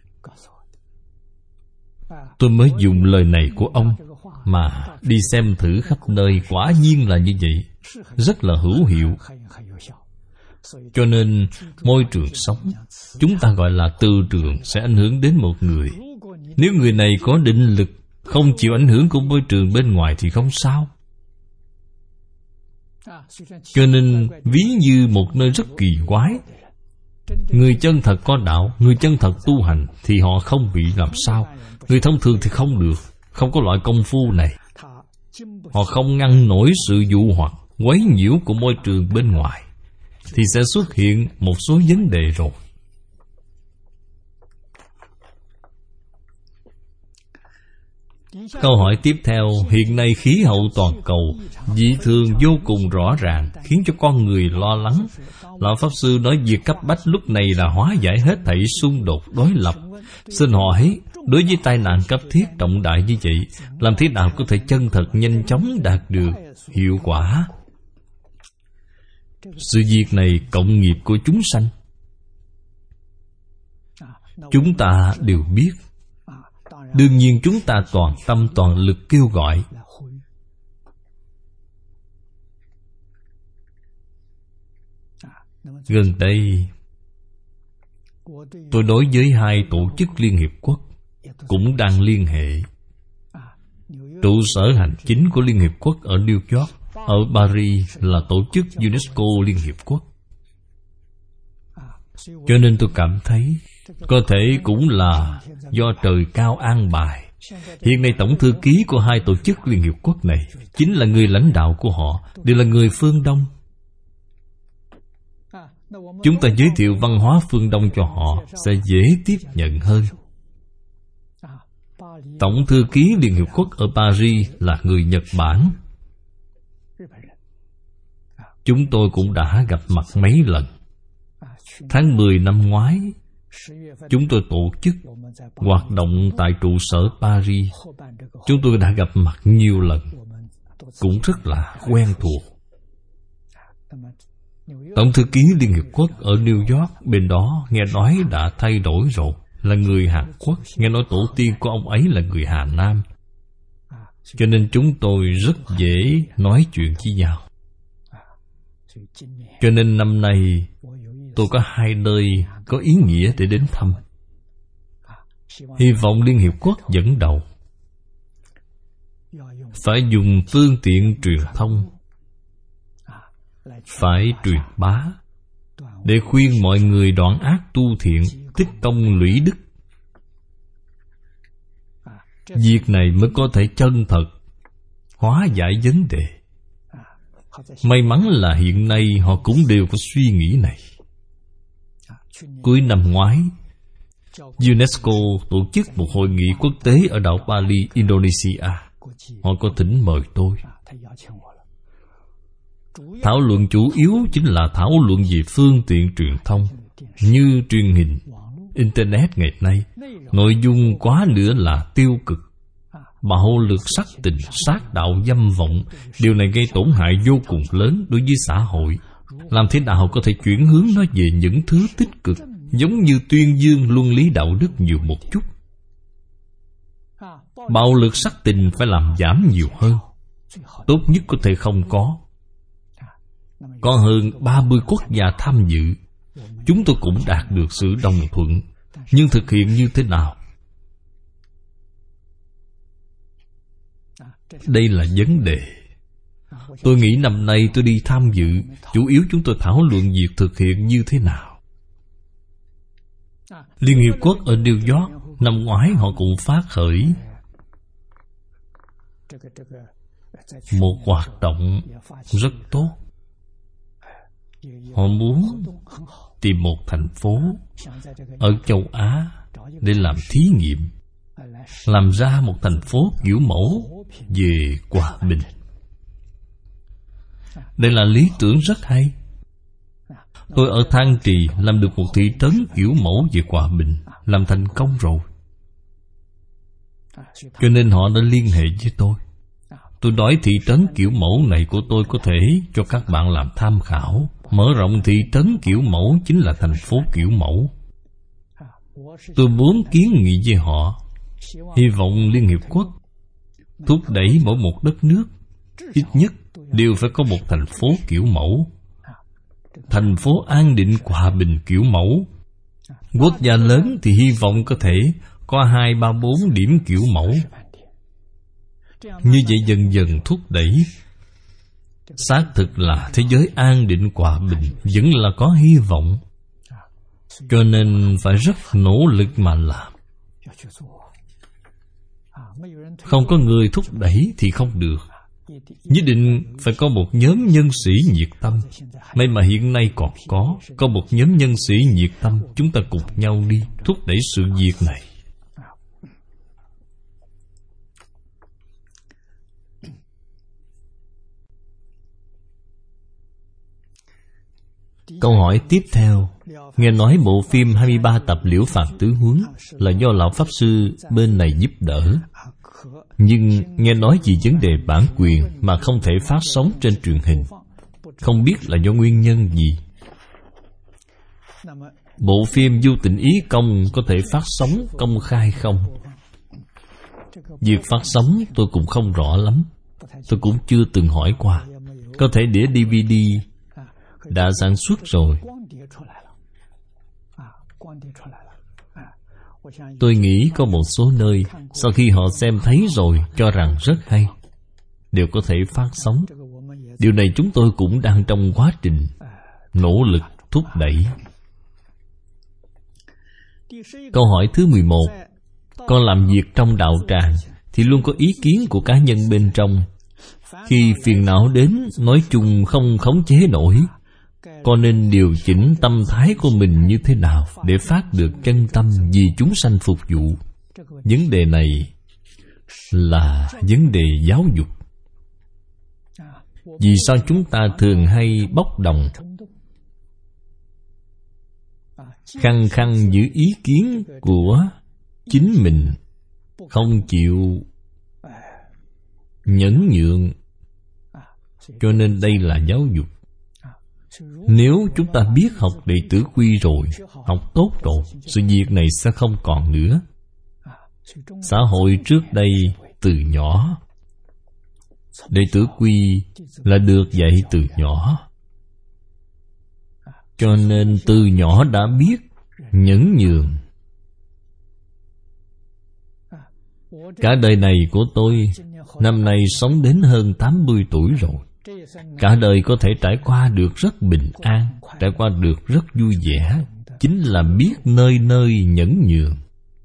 Tôi mới dùng lời này của ông mà đi xem thử khắp nơi. Quả nhiên là như vậy, rất là hữu hiệu. Cho nên môi trường sống, chúng ta gọi là từ trường, sẽ ảnh hưởng đến một người. Nếu người này có định lực, không chịu ảnh hưởng của môi trường bên ngoài thì không sao. Cho nên ví như một nơi rất kỳ quái. Người chân thật có đạo, người chân thật tu hành thì họ không bị làm sao. Người thông thường thì không được, không có loại công phu này. Họ không ngăn nổi sự dụ hoặc, quấy nhiễu của môi trường bên ngoài, thì sẽ xuất hiện một số vấn đề rồi. Câu hỏi tiếp theo. Hiện nay khí hậu toàn cầu dị thường vô cùng rõ ràng, khiến cho con người lo lắng. Lão Pháp Sư nói việc cấp bách lúc này là hóa giải hết thảy xung đột đối lập. Xin hỏi, đối với tai nạn cấp thiết trọng đại như vậy, làm thế nào có thể chân thật nhanh chóng đạt được hiệu quả? Sự việc này cộng nghiệp của chúng sanh, chúng ta đều biết. Đương nhiên chúng ta toàn tâm toàn lực kêu gọi. Gần đây tôi đối với 2 tổ chức Liên Hiệp Quốc cũng đang liên hệ. Trụ sở hành chính của Liên Hiệp Quốc ở New York, ở Paris là tổ chức UNESCO Liên Hiệp Quốc. Cho nên tôi cảm thấy có thể cũng là do trời cao an bài. Hiện nay tổng thư ký của 2 tổ chức Liên Hiệp Quốc này chính là người lãnh đạo của họ, đều là người phương Đông. Chúng ta giới thiệu văn hóa phương Đông cho họ sẽ dễ tiếp nhận hơn. Tổng thư ký Liên Hiệp Quốc ở Paris là người Nhật Bản. Chúng tôi cũng đã gặp mặt mấy lần. Tháng 10 năm ngoái, chúng tôi tổ chức hoạt động tại trụ sở Paris. Chúng tôi đã gặp mặt nhiều lần, cũng rất là quen thuộc. Tổng thư ký Liên Hiệp Quốc ở New York bên đó nghe nói đã thay đổi rồi, là người Hàn Quốc. Nghe nói tổ tiên của ông ấy là người Hà Nam, cho nên chúng tôi rất dễ nói chuyện với nhau. Cho nên năm nay tôi có 2 nơi có ý nghĩa để đến thăm. Hy vọng Liên Hiệp Quốc dẫn đầu phải dùng phương tiện truyền thông, phải truyền bá để khuyên mọi người đoạn ác tu thiện, tích công lũy đức. Việc này mới có thể chân thật hóa giải vấn đề. May mắn là hiện nay họ cũng đều có suy nghĩ này. Cuối năm ngoái, UNESCO tổ chức một hội nghị quốc tế ở đảo Bali, Indonesia. Họ có thỉnh mời tôi. Thảo luận chủ yếu chính là thảo luận về phương tiện truyền thông như truyền hình, Internet ngày nay. Nội dung quá nữa là tiêu cực, bạo lực, sắc tình, sát đạo, dâm vọng. Điều này gây tổn hại vô cùng lớn đối với xã hội. Làm thế nào có thể chuyển hướng nó về những thứ tích cực, giống như tuyên dương luân lý đạo đức nhiều một chút? Bạo lực sắc tình phải làm giảm nhiều hơn, tốt nhất có thể không có. Có hơn 30 quốc gia tham dự. Chúng tôi cũng đạt được sự đồng thuận. Nhưng thực hiện như thế nào? Đây là vấn đề. Tôi nghĩ năm nay tôi đi tham dự, chủ yếu chúng tôi thảo luận việc thực hiện như thế nào. Liên Hiệp Quốc ở New York năm ngoái họ cũng phát khởi một hoạt động rất tốt. Họ muốn tìm một thành phố ở châu Á để làm thí nghiệm, làm ra một thành phố kiểu mẫu về hòa bình. Đây là lý tưởng rất hay. Tôi ở Thang Trì làm được một thị trấn kiểu mẫu về hòa bình, làm thành công rồi. Cho nên họ đã liên hệ với tôi. Tôi nói thị trấn kiểu mẫu này của tôi có thể cho các bạn làm tham khảo. Mở rộng thị trấn kiểu mẫu chính là thành phố kiểu mẫu. Tôi muốn kiến nghị với họ, hy vọng Liên Hiệp Quốc thúc đẩy mỗi một đất nước ít nhất đều phải có một thành phố kiểu mẫu. Thành phố an định hòa bình kiểu mẫu. Quốc gia lớn thì hy vọng có thể có 2, 3, 4 điểm kiểu mẫu. Như vậy dần dần thúc đẩy. Xác thực là thế giới an định hòa bình vẫn là có hy vọng. Cho nên phải rất nỗ lực mà làm. Không có người thúc đẩy thì không được. Nhất định phải có một nhóm nhân sĩ nhiệt tâm. May mà hiện nay còn có một nhóm nhân sĩ nhiệt tâm. Chúng ta cùng nhau đi thúc đẩy sự việc này. Câu hỏi tiếp theo. Nghe nói bộ phim 23 tập Liễu Phàm Tứ Huấn là do Lão Pháp Sư bên này giúp đỡ. Nhưng nghe nói vì vấn đề bản quyền mà không thể phát sóng trên truyền hình. Không biết là do nguyên nhân gì. Bộ phim Du Tịnh Ý Công có thể phát sóng công khai không? Việc phát sóng tôi cũng không rõ lắm. Tôi cũng chưa từng hỏi qua. Có thể đĩa DVD đã sản xuất rồi. Tôi nghĩ có một số nơi sau khi họ xem thấy rồi cho rằng rất hay, đều có thể phát sóng. Điều này chúng tôi cũng đang trong quá trình nỗ lực thúc đẩy. Câu hỏi thứ 11. Con làm việc trong đạo tràng thì luôn có ý kiến của cá nhân bên trong. Khi phiền não đến, nói chung không khống chế nổi, con nên điều chỉnh tâm thái của mình như thế nào để phát được chân tâm vì chúng sanh phục vụ. Vấn đề này là vấn đề giáo dục. Vì sao chúng ta thường hay bốc đồng, khăng khăng giữ ý kiến của chính mình, không chịu nhẫn nhượng? Cho nên đây là giáo dục. Nếu chúng ta biết học đệ tử quy rồi, học tốt rồi, sự việc này sẽ không còn nữa. Xã hội trước đây từ nhỏ, đệ tử quy là được dạy từ nhỏ. Cho nên từ nhỏ đã biết nhẫn nhường. Cả đời này của tôi, năm nay sống đến hơn 80 tuổi rồi. Cả đời có thể trải qua được rất bình an, trải qua được rất vui vẻ, chính là biết nơi nơi nhẫn nhường.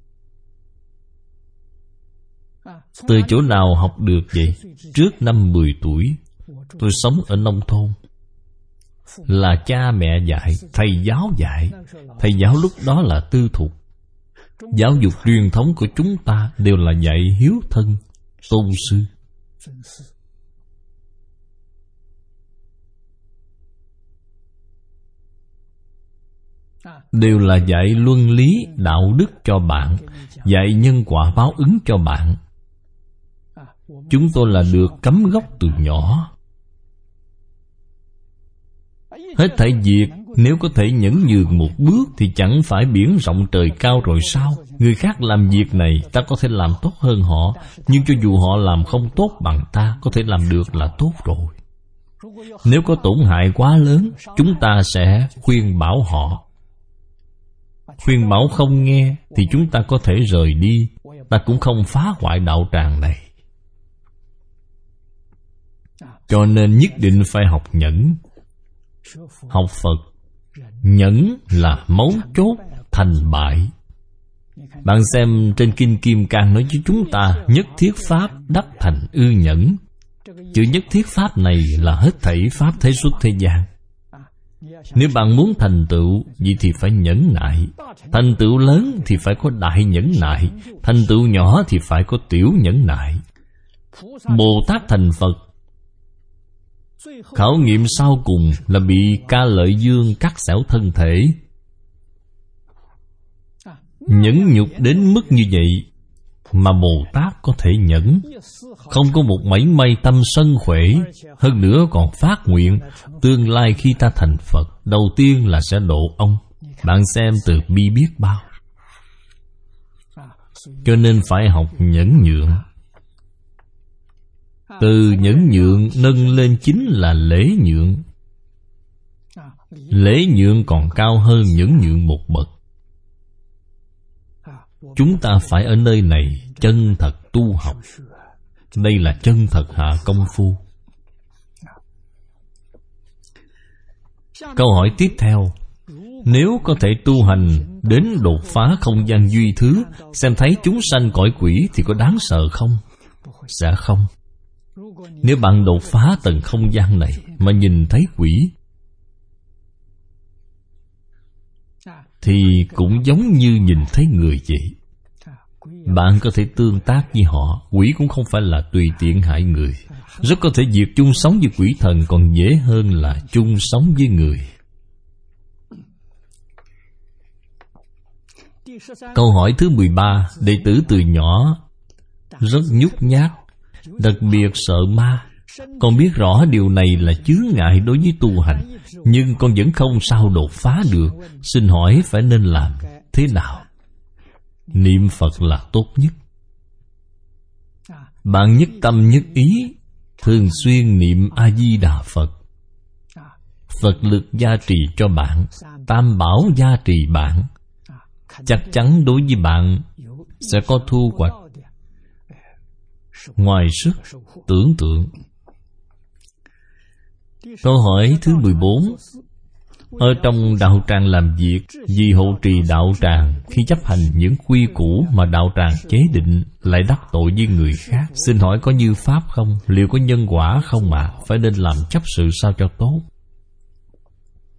Từ chỗ nào học được vậy? Trước năm 10 tuổi, tôi sống ở nông thôn. Là cha mẹ dạy, thầy giáo dạy. Thầy giáo lúc đó là tư thục. Giáo dục truyền thống của chúng ta đều là dạy hiếu thân, tôn sư. Đều là dạy luân lý, đạo đức cho bạn, dạy nhân quả báo ứng cho bạn. Chúng tôi là được cắm gốc từ nhỏ. Hết thảy việc, nếu có thể nhẫn nhường một bước thì chẳng phải biển rộng trời cao rồi sao? Người khác làm việc này, ta có thể làm tốt hơn họ, nhưng cho dù họ làm không tốt bằng ta, có thể làm được là tốt rồi. Nếu có tổn hại quá lớn, chúng ta sẽ khuyên bảo họ. Khuyên bảo không nghe thì chúng ta có thể rời đi. Ta cũng không phá hoại đạo tràng này. Cho nên nhất định phải học nhẫn. Học Phật, nhẫn là mấu chốt thành bại. Bạn xem trên Kinh Kim Cang nói với chúng ta, nhất thiết pháp đắc thành ư nhẫn. Chữ nhất thiết pháp này là hết thảy pháp thế xuất thế gian. Nếu bạn muốn thành tựu, vậy thì phải nhẫn nại. Thành tựu lớn thì phải có đại nhẫn nại, thành tựu nhỏ thì phải có tiểu nhẫn nại. Bồ Tát thành Phật, khảo nghiệm sau cùng là bị Ca Lợi Dương cắt xẻo thân thể. Nhẫn nhục đến mức như vậy mà Bồ Tát có thể nhẫn, không có một mảy may tâm sân khỏe. Hơn nữa còn phát nguyện, tương lai khi ta thành Phật, đầu tiên là sẽ độ ông. Bạn xem từ bi biết bao. Cho nên phải học nhẫn nhượng. Từ nhẫn nhượng nâng lên chính là lễ nhượng. Lễ nhượng còn cao hơn nhẫn nhượng một bậc. Chúng ta phải ở nơi này chân thật tu học. Đây là chân thật hạ công phu. Câu hỏi tiếp theo, nếu có thể tu hành đến đột phá không gian duy thứ, xem thấy chúng sanh cõi quỷ thì có đáng sợ không? Sẽ không. Nếu bạn đột phá tầng không gian này mà nhìn thấy quỷ thì cũng giống như nhìn thấy người vậy. Bạn có thể tương tác với họ. Quỷ cũng không phải là tùy tiện hại người. Rất có thể việc chung sống với quỷ thần còn dễ hơn là chung sống với người. Câu hỏi thứ 13. Đệ tử từ nhỏ rất nhút nhát, đặc biệt sợ ma. Con biết rõ điều này là chướng ngại đối với tu hành, nhưng con vẫn không sao đột phá được. Xin hỏi phải nên làm thế nào? Niệm Phật là tốt nhất. Bạn nhất tâm nhất ý, thường xuyên niệm A-di-đà Phật. Phật lực gia trì cho bạn, Tam Bảo gia trì bạn. Chắc chắn đối với bạn sẽ có thu hoạch ngoài sức tưởng tượng. Câu hỏi thứ 14. Ở trong đạo tràng làm việc, vì hộ trì đạo tràng, khi chấp hành những quy củ mà đạo tràng chế định lại đắc tội với người khác, xin hỏi có như pháp không? Liệu có nhân quả không ạ? Phải nên làm chấp sự sao cho tốt?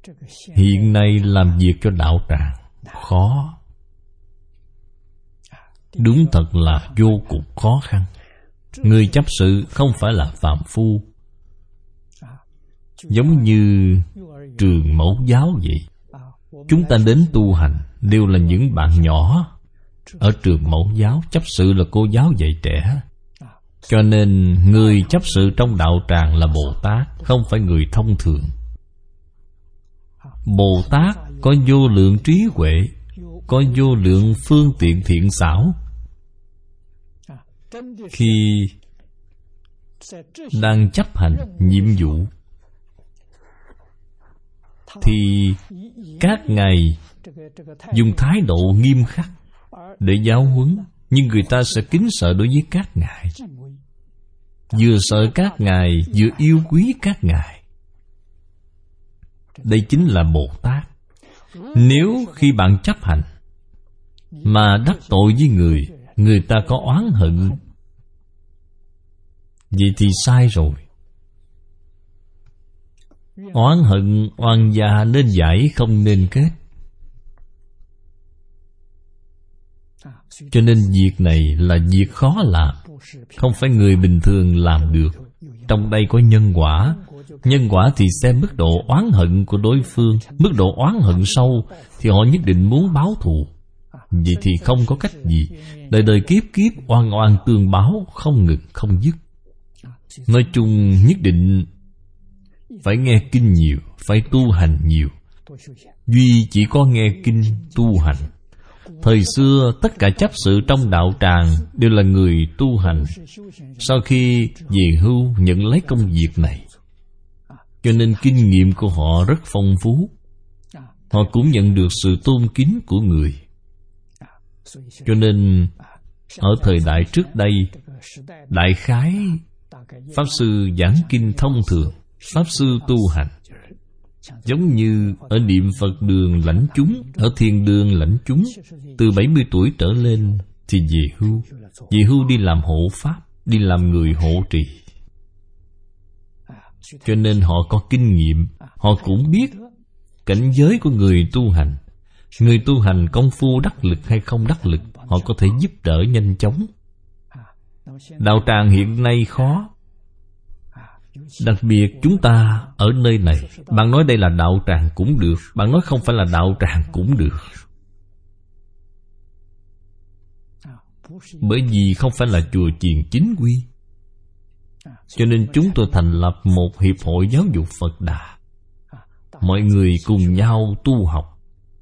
Hiện nay làm việc cho đạo tràng khó, đúng thật là vô cùng khó khăn. Người chấp sự không phải là phàm phu, giống như trường mẫu giáo vậy. Chúng ta đến tu hành đều là những bạn nhỏ. Ở trường mẫu giáo, chấp sự là cô giáo dạy trẻ. Cho nên người chấp sự trong đạo tràng là Bồ Tát, không phải người thông thường. Bồ Tát có vô lượng trí huệ, có vô lượng phương tiện thiện xảo. Khi đang chấp hành nhiệm vụ thì các ngài dùng thái độ nghiêm khắc để giáo huấn, nhưng người ta sẽ kính sợ đối với các ngài, vừa sợ các ngài vừa yêu quý các ngài. Đây chính là Bồ Tát. Nếu khi bạn chấp hành mà đắc tội với người ta có oán hận, vậy thì sai rồi. Oán hận oan gia nên giải không nên kết. Cho nên việc này là việc khó làm, không phải người bình thường làm được. Trong đây có nhân quả. Nhân quả thì xem mức độ oán hận của đối phương. Mức độ oán hận sâu thì họ nhất định muốn báo thù. Vậy thì không có cách gì. Đời đời kiếp kiếp oan oan tương báo, không ngừng không dứt. Nói chung nhất định phải nghe kinh nhiều, phải tu hành nhiều. Duy chỉ có nghe kinh tu hành. Thời xưa tất cả chấp sự trong đạo tràng đều là người tu hành. Sau khi về hưu nhận lấy công việc này, cho nên kinh nghiệm của họ rất phong phú. Họ cũng nhận được sự tôn kính của người. Cho nên ở thời đại trước đây, đại khái Pháp sư giảng kinh thông thường, Pháp sư tu hành, giống như ở niệm Phật đường lãnh chúng, ở thiền đường lãnh chúng, từ 70 tuổi trở lên thì về hưu. Về hưu đi làm hộ pháp, đi làm người hộ trì. Cho nên họ có kinh nghiệm. Họ cũng biết cảnh giới của người tu hành. Người tu hành công phu đắc lực hay không đắc lực, họ có thể giúp đỡ nhanh chóng. Đạo tràng hiện nay khó. Đặc biệt chúng ta ở nơi này, bạn nói đây là đạo tràng cũng được, bạn nói không phải là đạo tràng cũng được. Bởi vì không phải là chùa chiền chính quy. Cho nên chúng tôi thành lập một hiệp hội giáo dục Phật Đà. Mọi người cùng nhau tu học.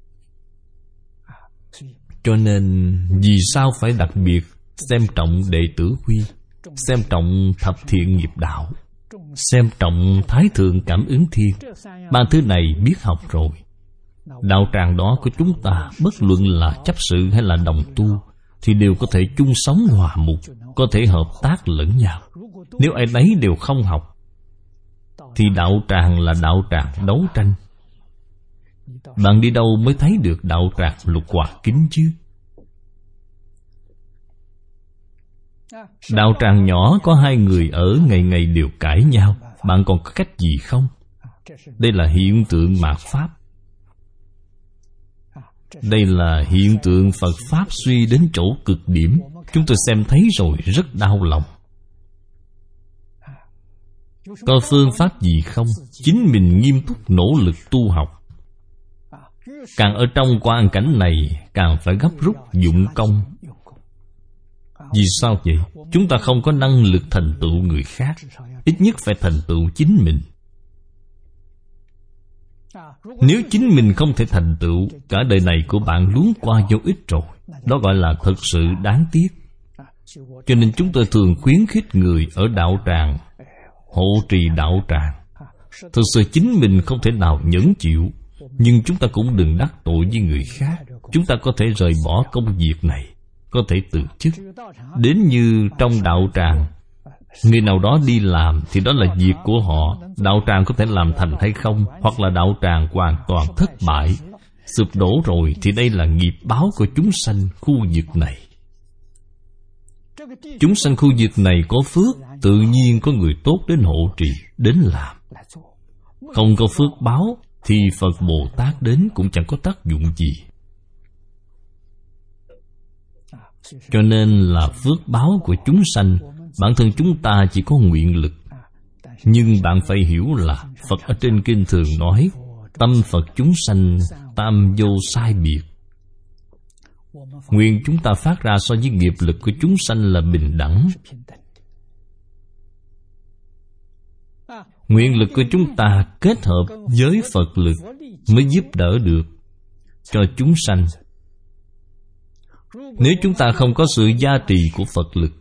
Cho nên vì sao phải đặc biệt xem trọng đệ tử quy, xem trọng thập thiện nghiệp đạo, xem trọng thái thượng cảm ứng thiên. Ba thứ này biết học rồi. Đạo tràng đó của chúng ta, bất luận là chấp sự hay là đồng tu, thì đều có thể chung sống hòa mục, có thể hợp tác lẫn nhau. Nếu ai nấy đều không học, thì đạo tràng là đạo tràng đấu tranh. Bạn đi đâu mới thấy được đạo tràng lục hòa kính chứ? Đạo tràng nhỏ có hai người ở ngày ngày đều cãi nhau, bạn còn có cách gì không? Đây là hiện tượng mạt Pháp. Đây là hiện tượng Phật Pháp suy đến chỗ cực điểm. Chúng tôi xem thấy rồi rất đau lòng. Có phương pháp gì không? Chính mình nghiêm túc nỗ lực tu học. Càng ở trong quan cảnh này, càng phải gấp rút dụng công. Vì sao vậy? Chúng ta không có năng lực thành tựu người khác, ít nhất phải thành tựu chính mình. Nếu chính mình không thể thành tựu, cả đời này của bạn luống qua vô ích rồi. Đó gọi là thật sự đáng tiếc. Cho nên chúng tôi thường khuyến khích người ở đạo tràng hộ trì đạo tràng. Thực sự chính mình không thể nào nhẫn chịu, nhưng chúng ta cũng đừng đắc tội với người khác. Chúng ta có thể rời bỏ công việc này, có thể từ chức. Đến như trong đạo tràng, người nào đó đi làm thì đó là việc của họ. Đạo tràng có thể làm thành hay không, hoặc là đạo tràng hoàn toàn thất bại, sụp đổ rồi, thì đây là nghiệp báo của chúng sanh khu vực này. Chúng sanh khu vực này có phước, tự nhiên có người tốt đến hộ trì, đến làm. Không có phước báo thì Phật Bồ Tát đến cũng chẳng có tác dụng gì. Cho nên là phước báo của chúng sanh, bản thân chúng ta chỉ có nguyện lực. Nhưng bạn phải hiểu là Phật ở trên kinh thường nói tâm Phật chúng sanh tam vô sai biệt. Nguyện chúng ta phát ra so với nghiệp lực của chúng sanh là bình đẳng. Nguyện lực của chúng ta kết hợp với Phật lực mới giúp đỡ được cho chúng sanh. Nếu chúng ta không có sự gia trì của Phật lực,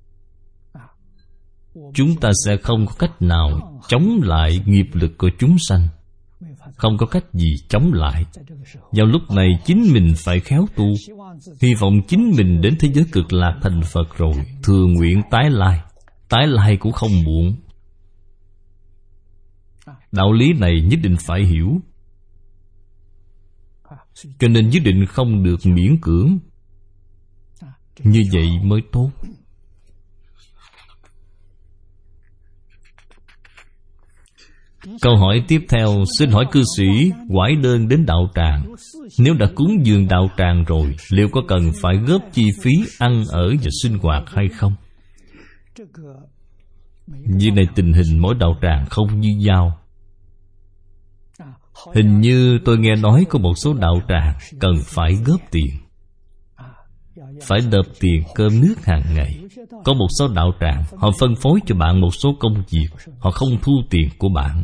chúng ta sẽ không có cách nào chống lại nghiệp lực của chúng sanh. Không có cách gì chống lại. Vào lúc này chính mình phải khéo tu, hy vọng chính mình đến thế giới cực lạc thành Phật rồi, thừa nguyện tái lai. Tái lai cũng không muộn. Đạo lý này nhất định phải hiểu. Cho nên nhất định không được miễn cưỡng. Như vậy mới tốt. Câu hỏi tiếp theo, xin hỏi cư sĩ quải đơn đến đạo tràng, nếu đã cúng dường đạo tràng rồi, liệu có cần phải góp chi phí ăn ở và sinh hoạt hay không? Vì này tình hình mỗi đạo tràng không như nhau. Hình như tôi nghe nói có một số đạo tràng cần phải góp tiền, phải nộp tiền cơm nước hàng ngày. Có một số đạo tràng họ phân phối cho bạn một số công việc, họ không thu tiền của bạn.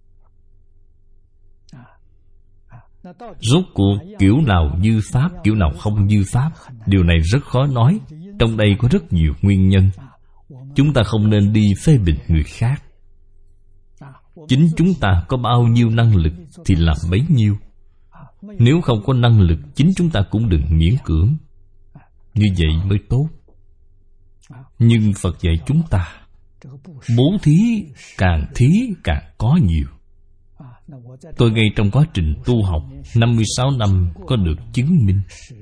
Rốt cuộc kiểu nào như pháp, kiểu nào không như pháp, điều này rất khó nói. Trong đây có rất nhiều nguyên nhân. Chúng ta không nên đi phê bình người khác. Chính chúng ta có bao nhiêu năng lực thì làm bấy nhiêu. Nếu không có năng lực, chính chúng ta cũng đừng miễn cưỡng. Như vậy mới tốt. Nhưng Phật dạy chúng ta bố thí càng có nhiều. Tôi ngay trong quá trình tu học 56 năm có được chứng minh.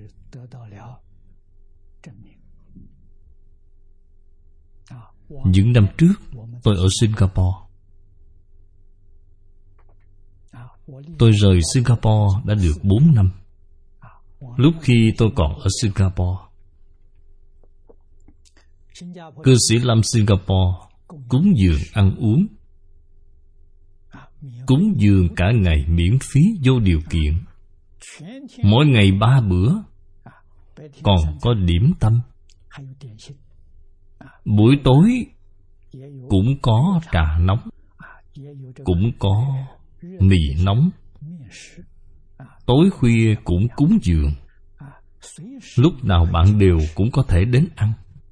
Những năm trước tôi ở Singapore. Tôi rời Singapore đã được 4 năm. Lúc khi tôi còn ở Singapore, cư sĩ Lâm Singapore cúng dường ăn uống, cúng dường cả ngày miễn phí vô điều kiện, mỗi ngày 3 bữa, còn có điểm tâm. Buổi tối cũng có trà nóng, cũng có mì nóng. Tối khuya cũng cúng dường. Lúc nào bạn đều cũng có thể đến ăn.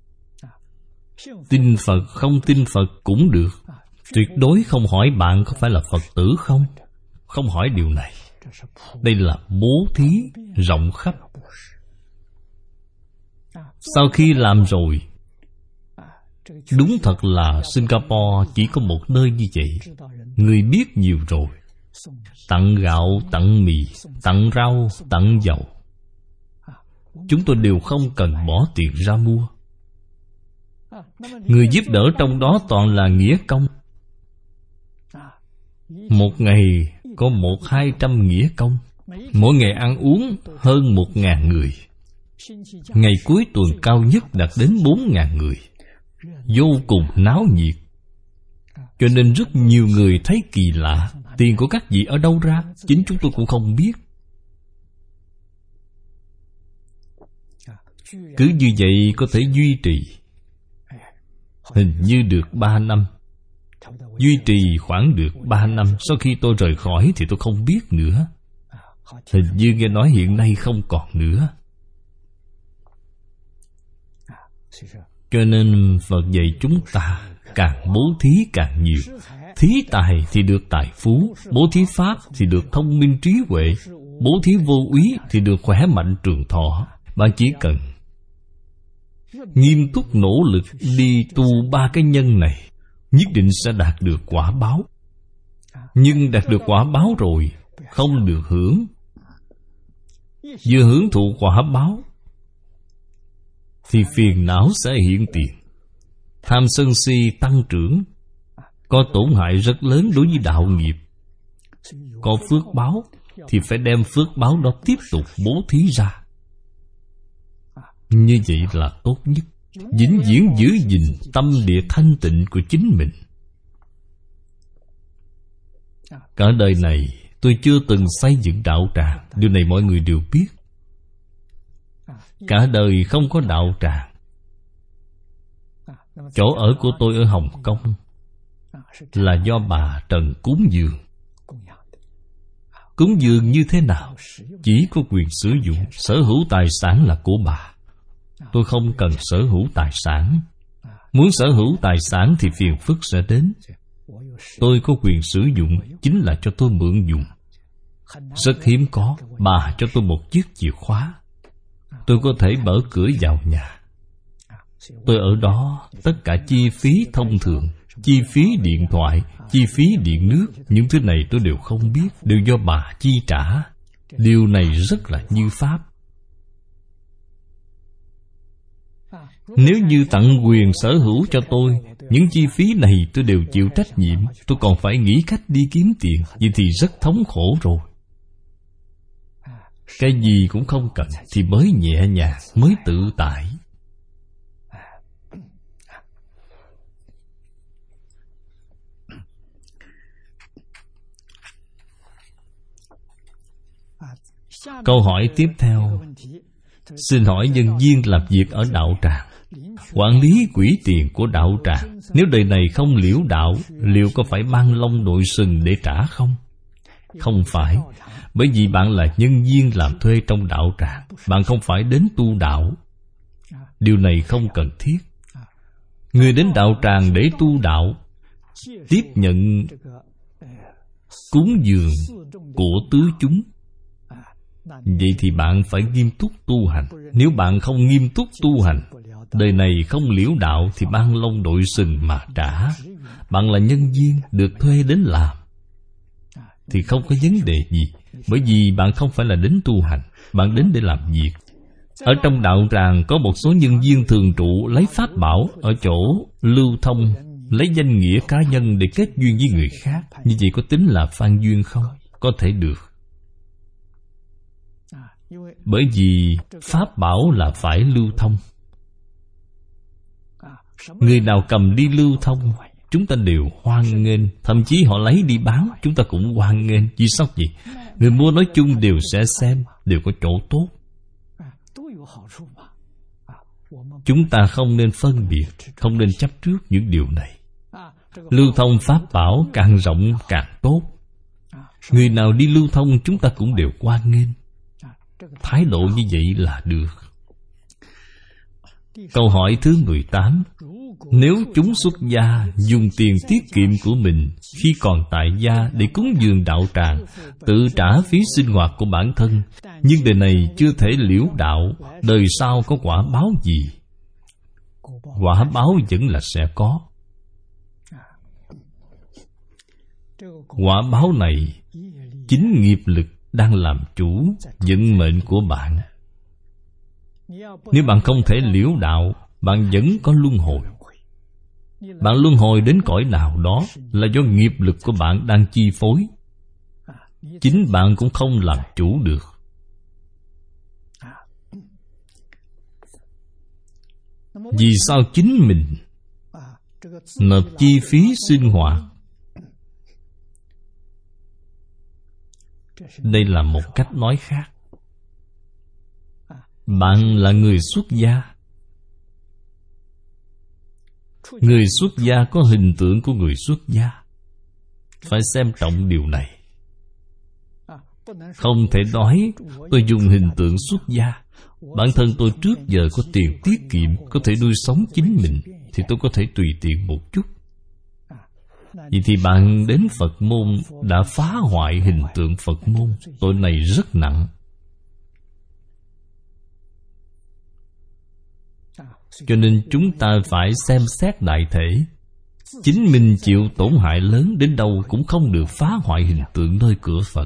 Tin Phật không tin Phật cũng được. Tuyệt đối không hỏi bạn có phải là Phật tử không. Không hỏi điều này. Đây là bố thí rộng khắp. Sau khi làm rồi, đúng thật là Singapore chỉ có một nơi như vậy. Người biết nhiều rồi. Tặng gạo, tặng mì, tặng rau, tặng dầu. Chúng tôi đều không cần bỏ tiền ra mua. Người giúp đỡ trong đó toàn là nghĩa công. Một ngày có 100-200 nghĩa công. Mỗi ngày ăn uống hơn 1.000 người. Ngày cuối tuần cao nhất đạt đến 4.000 người. Vô cùng náo nhiệt. Cho nên rất nhiều người thấy kỳ lạ. Tiền của các vị ở đâu ra? Chính chúng tôi cũng không biết. Cứ như vậy có thể duy trì. Hình như được 3 năm. Duy trì khoảng được 3 năm. Sau khi tôi rời khỏi thì tôi không biết nữa. Hình như nghe nói hiện nay không còn nữa. Cho nên Phật dạy chúng ta càng bố thí càng nhiều. Thí tài thì được tài phú, bố thí pháp thì được thông minh trí huệ, bố thí vô úy thì được khỏe mạnh trường thọ. Bạn chỉ cần nghiêm túc nỗ lực đi tu 3 cái nhân này, nhất định sẽ đạt được quả báo. Nhưng đạt được quả báo rồi không được hưởng. Vừa hưởng thụ quả báo thì phiền não sẽ hiện tiền. Tham sân si tăng trưởng, có tổn hại rất lớn đối với đạo nghiệp. Có phước báo thì phải đem phước báo đó tiếp tục bố thí ra. Như vậy là tốt nhất. Vĩnh viễn giữ gìn tâm địa thanh tịnh của chính mình. Cả đời này tôi chưa từng xây dựng đạo tràng. Điều này mọi người đều biết. Cả đời không có đạo tràng. Chỗ ở của tôi ở Hồng Kông là do bà Trần cúng dường. Cúng dường như thế nào? Chỉ có quyền sử dụng. Sở hữu tài sản là của bà. Tôi không cần sở hữu tài sản. Muốn sở hữu tài sản thì phiền phức sẽ đến. Tôi có quyền sử dụng, chính là cho tôi mượn dùng. Rất hiếm có. Bà cho tôi một chiếc chìa khóa, tôi có thể mở cửa vào nhà. Tôi ở đó, tất cả chi phí thông thường, chi phí điện thoại, chi phí điện nước, những thứ này tôi đều không biết, đều do bà chi trả. Điều này rất là như pháp. Nếu như tặng quyền sở hữu cho tôi, những chi phí này tôi đều chịu trách nhiệm. Tôi còn phải nghĩ cách đi kiếm tiền, vậy thì rất thống khổ rồi. Cái gì cũng không cần thì mới nhẹ nhàng, mới tự tại. Câu hỏi tiếp theo. Xin hỏi nhân viên làm việc ở đạo tràng, quản lý quỹ tiền của đạo tràng, nếu đời này không liễu đạo, liệu có phải mang lông đội sừng để trả không? Không phải. Bởi vì bạn là nhân viên làm thuê trong đạo tràng, bạn không phải đến tu đạo. Điều này không cần thiết. Người đến đạo tràng để tu đạo, tiếp nhận cúng dường của tứ chúng, vậy thì bạn phải nghiêm túc tu hành. Nếu bạn không nghiêm túc tu hành, đời này không liễu đạo thì mang lông đội sừng mà trả. Bạn là nhân viên được thuê đến làm thì không có vấn đề gì. Bởi vì bạn không phải là đến tu hành, bạn đến để làm việc. Ở trong đạo tràng có một số nhân viên thường trụ lấy pháp bảo ở chỗ lưu thông, lấy danh nghĩa cá nhân để kết duyên với người khác. Như vậy có tính là phan duyên không? Có thể được. Bởi vì pháp bảo là phải lưu thông. Người nào cầm đi lưu thông, chúng ta đều hoan nghênh. Thậm chí họ lấy đi bán, chúng ta cũng hoan nghênh. Vì sao vậy? Người mua nói chung đều sẽ xem, đều có chỗ tốt. Chúng ta không nên phân biệt, không nên chấp trước những điều này. Lưu thông pháp bảo càng rộng càng tốt. Người nào đi lưu thông chúng ta cũng đều hoan nghênh. Thái độ như vậy là được. Câu hỏi thứ 18. Nếu chúng xuất gia dùng tiền tiết kiệm của mình khi còn tại gia để cúng dường đạo tràng, tự trả phí sinh hoạt của bản thân, nhưng đời này chưa thể liễu đạo, đời sau có quả báo gì? Quả báo vẫn là sẽ có. Quả báo này chính nghiệp lực đang làm chủ vận mệnh của bạn. Nếu bạn không thể liễu đạo, bạn vẫn có luân hồi. Bạn luân hồi đến cõi nào đó là do nghiệp lực của bạn đang chi phối. Chính bạn cũng không làm chủ được. Vì sao chính mình nộp chi phí sinh hoạt? Đây là một cách nói khác. Bạn là người xuất gia. Người xuất gia có hình tượng của người xuất gia. Phải xem trọng điều này. Không thể nói tôi dùng hình tượng xuất gia. Bản thân tôi trước giờ có tiền tiết kiệm, có thể nuôi sống chính mình, thì tôi có thể tùy tiện một chút. Vậy thì bạn đến Phật môn đã phá hoại hình tượng Phật môn. Tội này rất nặng. Cho nên chúng ta phải xem xét đại thể. Chính mình chịu tổn hại lớn đến đâu cũng không được phá hoại hình tượng nơi cửa Phật.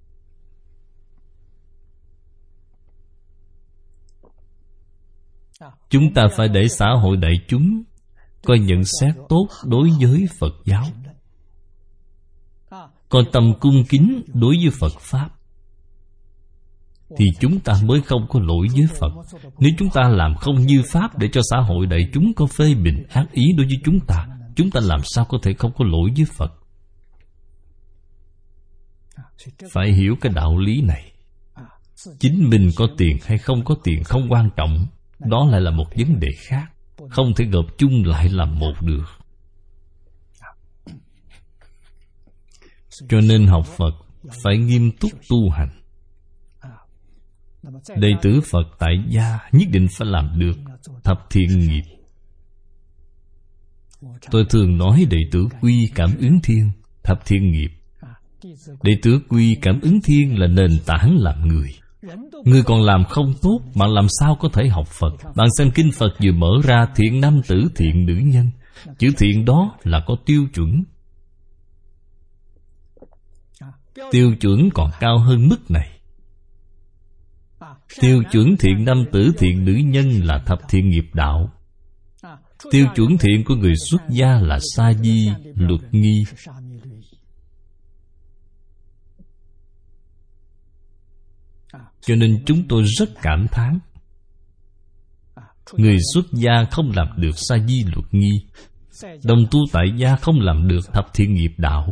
Chúng ta phải để xã hội đại chúng có nhận xét tốt đối với Phật giáo. có tâm cung kính đối với Phật Pháp, thì chúng ta mới không có lỗi với Phật. Nếu chúng ta làm không như Pháp để cho xã hội đại chúng có phê bình ác ý đối với chúng ta làm sao có thể không có lỗi với Phật? Phải hiểu cái đạo lý này. Chính mình có tiền hay không có tiền không quan trọng, đó lại là một vấn đề khác, không thể gộp chung lại làm một được. Cho nên học Phật phải nghiêm túc tu hành. Đệ tử Phật tại gia nhất định phải làm được thập thiện nghiệp. Tôi thường nói đệ tử quy cảm ứng thiên, thập thiện nghiệp. Đệ tử quy cảm ứng thiên là nền tảng làm người. Người còn làm không tốt, bạn làm sao có thể học Phật? Bạn xem kinh Phật vừa mở ra, thiện nam tử, thiện nữ nhân. Chữ thiện đó là có tiêu chuẩn. Tiêu chuẩn còn cao hơn mức này. Tiêu chuẩn thiện nam tử, thiện nữ nhân là thập thiện nghiệp đạo. Tiêu chuẩn thiện của người xuất gia là sa di, luật nghi. Cho nên chúng tôi rất cảm thán, người xuất gia không làm được sa di luật nghi, đồng tu tại gia không làm được thập thiện nghiệp đạo.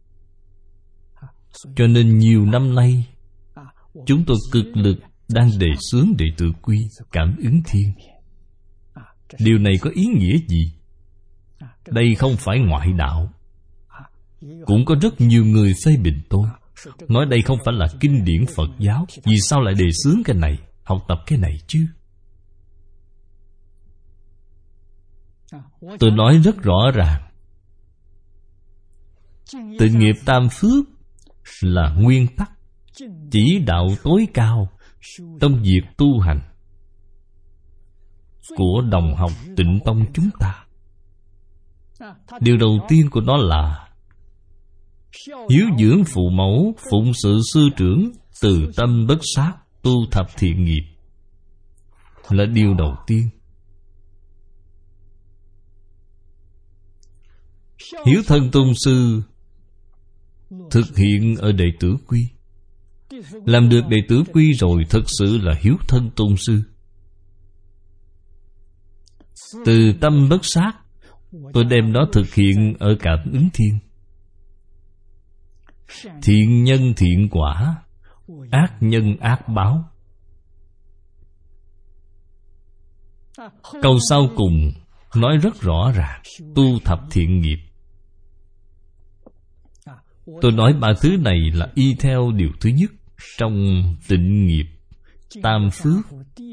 Cho nên nhiều năm nay chúng tôi cực lực đang đề xướng đệ tử quy cảm ứng thiên. Điều này có ý nghĩa gì? Đây không phải ngoại đạo. Cũng có rất nhiều người phê bình tôi, nói đây không phải là kinh điển Phật giáo. Vì sao lại đề xướng cái này, học tập cái này chứ? Tôi nói rất rõ ràng, tịnh nghiệp tam phước là nguyên tắc, chỉ đạo tối cao trong việc tu hành của đồng học Tịnh Tông chúng ta. Điều đầu tiên của nó là hiếu dưỡng phụ mẫu, phụng sự sư trưởng, từ tâm bất sát, tu thập thiện nghiệp, là điều đầu tiên. Hiếu thân tôn sư thực hiện ở đệ tử quy. Làm được đệ tử quy rồi, thực sự là hiếu thân tôn sư. Từ tâm bất sát, tôi đem đó thực hiện ở cảm ứng thiên. Thiện nhân thiện quả, ác nhân ác báo. Câu sau cùng nói rất rõ ràng, tu thập thiện nghiệp. Tôi nói ba thứ này là y theo điều thứ nhất trong tịnh nghiệp tam phước.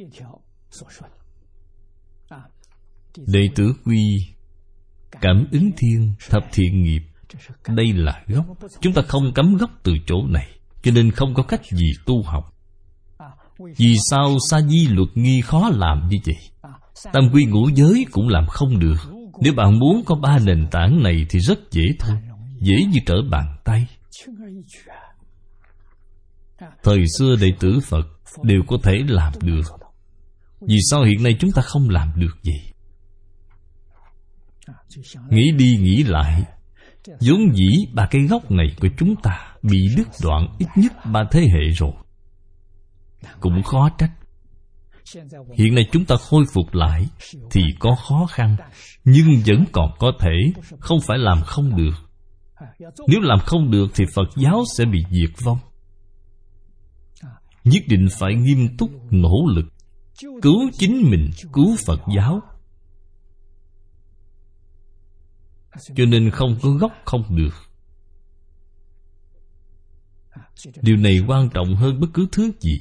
Đệ tử quy cảm ứng thiên, thập thiện nghiệp, đây là gốc. Chúng ta không cắm gốc từ chỗ này, cho nên không có cách gì tu học. Vì sao sa di luật nghi khó làm như vậy? Tam quy ngũ giới cũng làm không được. Nếu bạn muốn có ba nền tảng này thì rất dễ thôi, dễ như trở bàn tay. Thời xưa đệ tử Phật đều có thể làm được. Vì sao hiện nay chúng ta không làm được vậy? Nghĩ đi nghĩ lại, vốn dĩ ba cái gốc này của chúng ta bị đứt đoạn ít nhất 3 thế hệ rồi. Cũng khó trách. Hiện nay chúng ta khôi phục lại thì có khó khăn, nhưng vẫn còn có thể, không phải làm không được. Nếu làm không được thì Phật giáo sẽ bị diệt vong. Nhất định phải nghiêm túc nỗ lực, cứu chính mình, cứu Phật giáo. Cho nên không có gốc không được. Điều này quan trọng hơn bất cứ thứ gì.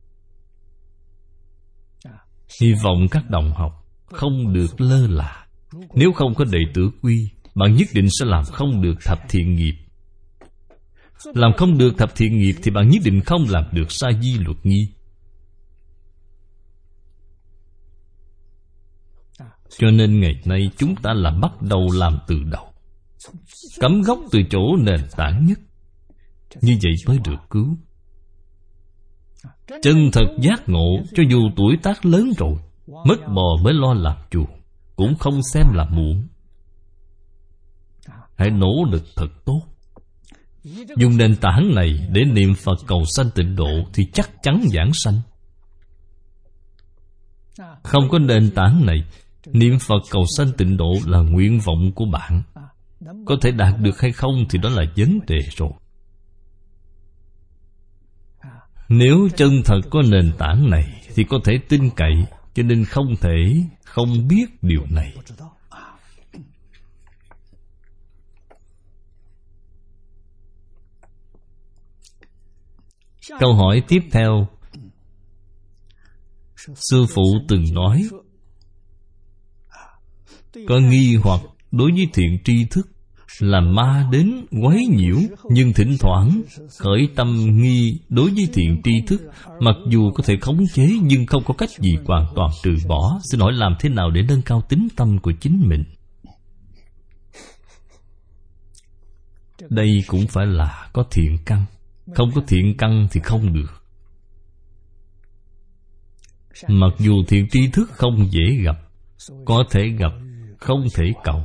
Hy vọng các đồng học không được lơ là. Nếu không có đệ tử quy, bạn nhất định sẽ làm không được thập thiện nghiệp. Làm không được thập thiện nghiệp thì bạn nhất định không làm được sa di luật nghi. Cho nên ngày nay chúng ta là bắt đầu làm từ đầu, cắm gốc từ chỗ nền tảng nhất. Như vậy mới được cứu. Chân thật giác ngộ, cho dù tuổi tác lớn rồi, mất bò mới lo làm chuồng, cũng không xem là muộn. Hãy nỗ lực thật tốt. Dùng nền tảng này để niệm Phật cầu sanh tịnh độ thì chắc chắn giảng sanh. Không có nền tảng này, niệm Phật cầu sanh tịnh độ là nguyện vọng của bạn. Có thể đạt được hay không thì đó là vấn đề rồi. Nếu chân thật có nền tảng này thì có thể tin cậy, cho nên không thể không biết điều này. Câu hỏi tiếp theo, sư phụ từng nói có nghi hoặc đối với thiện tri thức là ma đến quấy nhiễu, nhưng thỉnh thoảng khởi tâm nghi đối với thiện tri thức, mặc dù có thể khống chế nhưng không có cách gì hoàn toàn trừ bỏ. Xin hỏi làm thế nào để nâng cao tín tâm của chính mình? Đây cũng phải là có thiện căn. Không có thiện căn thì không được. Mặc dù thiện tri thức không dễ gặp, có thể gặp, không thể cầu.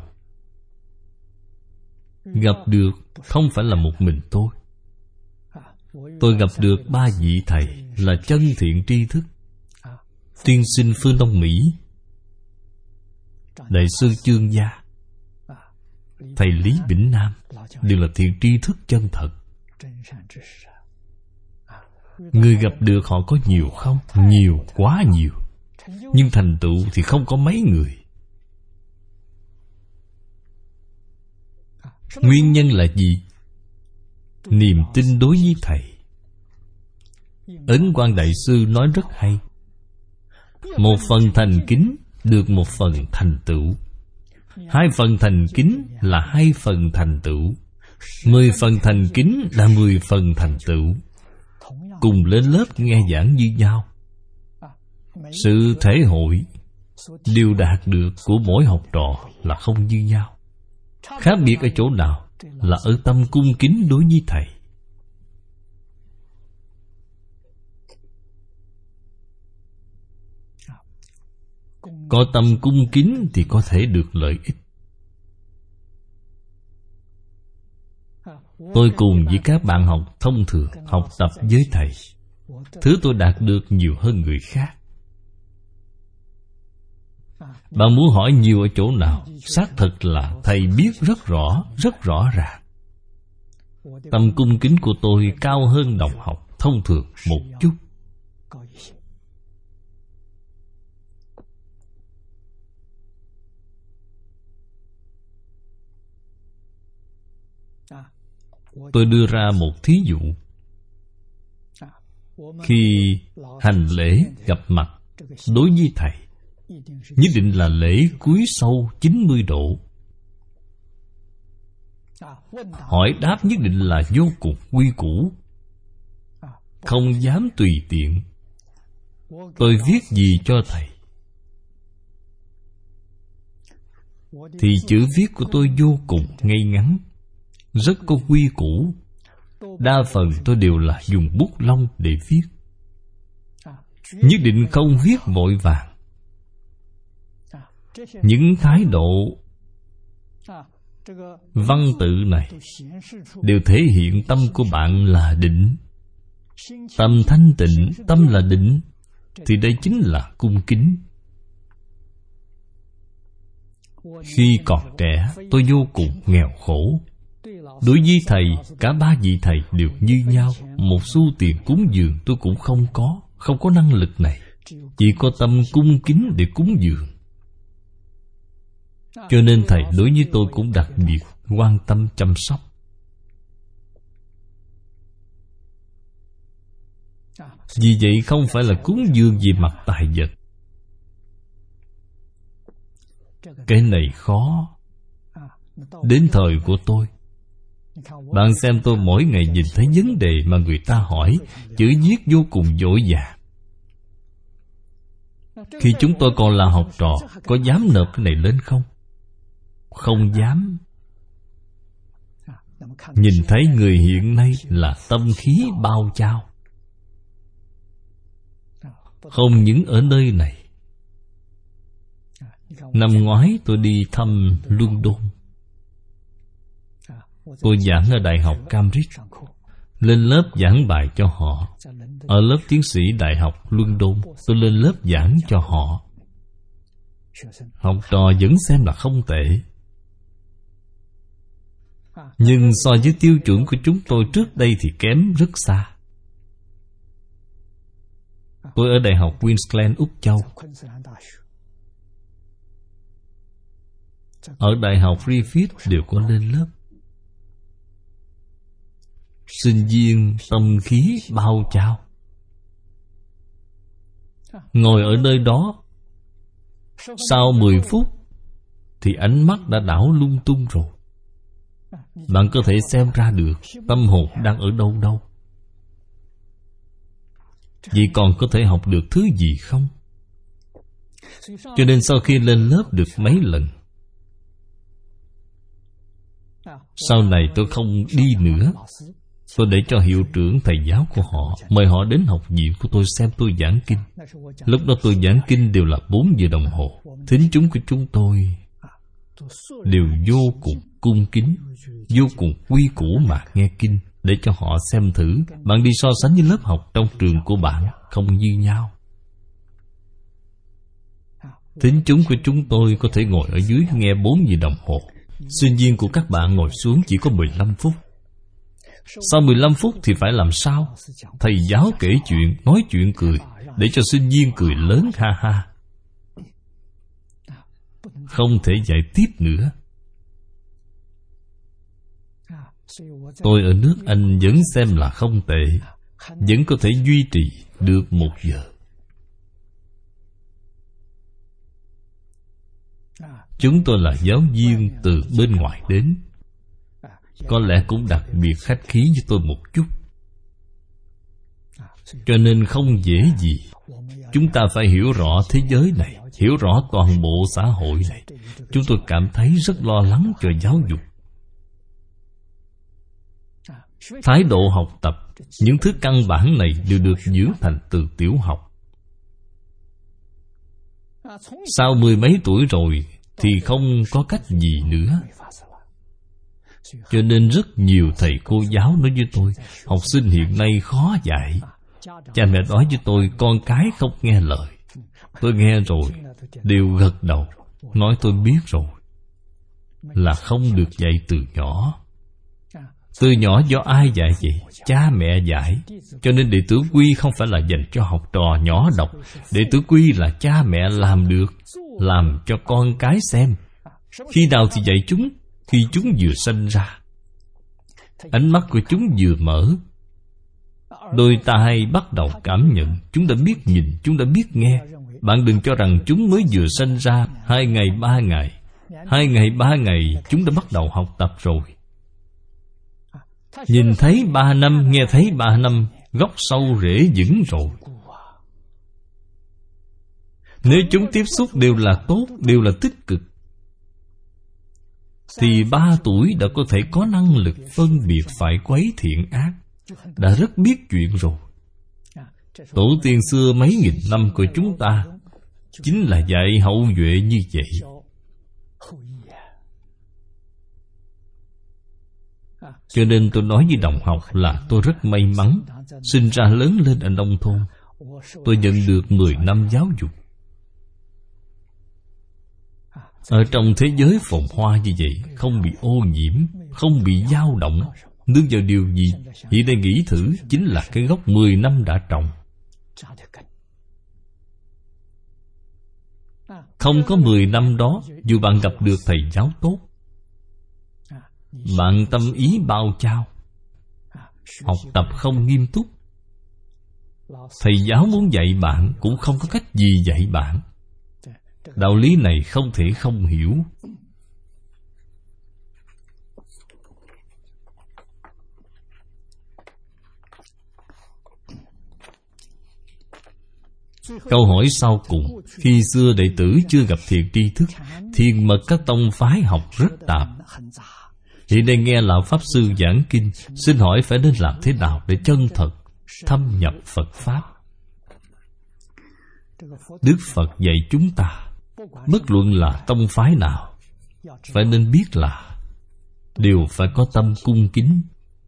Gặp được không phải là một mình tôi. Tôi gặp được 3 vị thầy là chân thiện tri thức. Tiên sinh Phương Đông Mỹ, Đại sư Chương Gia, thầy Lý Bỉnh Nam đều là thiện tri thức chân thật. Người gặp được họ có nhiều không? Nhiều, quá nhiều. Nhưng thành tựu thì không có mấy người. Nguyên nhân là gì? Niềm tin đối với thầy. Ấn Quang Đại Sư nói rất hay: một phần thành kính được một phần thành tựu. 2 phần thành kính là 2 phần thành tựu. 10 phần thành kính là 10 phần thành tựu. Cùng lên lớp nghe giảng như nhau, sự thể hội, điều đạt được của mỗi học trò là không như nhau. Khác biệt ở chỗ nào? Là ở tâm cung kính đối với thầy. Có tâm cung kính thì có thể được lợi ích. Tôi cùng với các bạn học thông thường học tập với thầy, thứ tôi đạt được nhiều hơn người khác. Bạn muốn hỏi nhiều ở chỗ nào? Xác thực là thầy biết rất rõ ràng. Tâm cung kính của tôi cao hơn đồng học thông thường một chút. Tôi đưa ra một thí dụ. Khi hành lễ gặp mặt đối với thầy, nhất định là lễ cúi sâu 90 độ. Hỏi đáp nhất định là vô cùng quy củ, không dám tùy tiện. Tôi viết gì cho thầy thì chữ viết của tôi vô cùng ngay ngắn, rất có quy củ. Đa phần tôi đều là dùng bút lông để viết. Nhất định không viết vội vàng. Những thái độ văn tự này đều thể hiện tâm của bạn là định. Tâm thanh tịnh, tâm là định, thì đây chính là cung kính. Khi còn trẻ, tôi vô cùng nghèo khổ. Đối với thầy, cả 3 vị thầy đều như nhau. Một xu tiền cúng dường tôi cũng không có năng lực này. Chỉ có tâm cung kính để cúng dường. Cho nên thầy đối với tôi cũng đặc biệt quan tâm chăm sóc. Vì vậy không phải là cúng dường về mặt tài vật. Cái này khó. Đến thời của tôi, bạn xem tôi mỗi ngày nhìn thấy vấn đề mà người ta hỏi, chữ viết vô cùng dội vàng. Khi chúng tôi còn là học trò, có dám nộp cái này lên không? Không dám. Nhìn thấy người hiện nay là tâm khí bao trao. Không những ở nơi này. Năm ngoái tôi đi thăm London. Tôi giảng ở Đại học Cambridge, lên lớp giảng bài cho họ. Ở lớp tiến sĩ Đại học London, tôi lên lớp giảng cho họ. Học trò vẫn xem là không tệ. Nhưng so với tiêu chuẩn của chúng tôi trước đây thì kém rất xa. Tôi ở Đại học Queensland, Úc Châu. Ở Đại học Griffith đều có lên lớp. Sinh viên tâm khí bao trao. Ngồi ở nơi đó, sau 10 phút thì ánh mắt đã đảo lung tung rồi. Bạn có thể xem ra được tâm hồn đang ở đâu đâu. Vậy còn có thể học được thứ gì không? Cho nên sau khi lên lớp được mấy lần, sau này tôi không đi nữa. Tôi để cho hiệu trưởng thầy giáo của họ mời họ đến học viện của tôi xem tôi giảng kinh. Lúc đó tôi giảng kinh đều là 4 giờ đồng hồ. Thính chúng của chúng tôi đều vô cùng cung kính, vô cùng quy củ mà nghe kinh, để cho họ xem thử. Bạn đi so sánh với lớp học trong trường của bạn không như nhau. Thính chúng của chúng tôi có thể ngồi ở dưới nghe 4 giờ đồng hồ. Sinh viên của các bạn ngồi xuống chỉ có 15 phút. Sau 15 phút thì phải làm sao? Thầy giáo kể chuyện, nói chuyện cười, để cho sinh viên cười lớn ha ha. Không thể dạy tiếp nữa. Tôi ở nước Anh vẫn xem là không tệ, vẫn có thể duy trì được 1 giờ. Chúng tôi là giáo viên từ bên ngoài đến, có lẽ cũng đặc biệt khách khí với tôi một chút, cho nên không dễ gì. Chúng ta phải hiểu rõ thế giới này, hiểu rõ toàn bộ xã hội này. Chúng tôi cảm thấy rất lo lắng cho giáo dục. Thái độ học tập, những thứ căn bản này đều được dưỡng thành từ tiểu học. Sau 10 mấy tuổi rồi thì không có cách gì nữa. Cho nên rất nhiều thầy cô giáo nói với tôi, học sinh hiện nay khó dạy. Cha mẹ nói với tôi, con cái không nghe lời. Tôi nghe rồi, đều gật đầu, nói tôi biết rồi, là không được dạy từ nhỏ. Từ nhỏ do ai dạy vậy? Cha mẹ dạy. Cho nên đệ tử quy không phải là dành cho học trò nhỏ đọc. Đệ tử quy là cha mẹ làm được, làm cho con cái xem. Khi nào thì dạy chúng? Khi chúng vừa sanh ra, ánh mắt của chúng vừa mở, đôi tai bắt đầu cảm nhận. Chúng đã biết nhìn, chúng đã biết nghe. Bạn đừng cho rằng chúng mới vừa sanh ra 2 ngày 3 ngày. 2 ngày 3 ngày chúng đã bắt đầu học tập rồi. Nhìn thấy 3 năm, nghe thấy 3 năm, gốc sâu rễ vững rồi. Nếu chúng tiếp xúc đều là tốt, đều là tích cực, thì 3 tuổi đã có thể có năng lực phân biệt phải quấy thiện ác, đã rất biết chuyện rồi. Tổ tiên xưa mấy nghìn năm của chúng ta chính là dạy hậu duệ như vậy. Cho nên tôi nói với đồng học là tôi rất may mắn, sinh ra lớn lên ở nông thôn. Tôi nhận được 10 năm giáo dục. Ở trong thế giới phồn hoa như vậy, không bị ô nhiễm, không bị dao động, nương vào điều gì? Hiện nay nghĩ thử, chính là cái gốc 10 năm đã trồng. Không có 10 năm đó, dù bạn gặp được thầy giáo tốt, bạn tâm ý bao trao, học tập không nghiêm túc, thầy giáo muốn dạy bạn cũng không có cách gì dạy bạn. Đạo lý này không thể không hiểu. Câu hỏi sau cùng, khi xưa đệ tử chưa gặp thiền tri thức, thiền mật các tông phái học rất tạp. Hiện nay nghe lão Pháp Sư giảng kinh, xin hỏi phải nên làm thế nào để chân thật thâm nhập Phật Pháp? Đức Phật dạy chúng ta, bất luận là tông phái nào, phải nên biết là đều phải có tâm cung kính.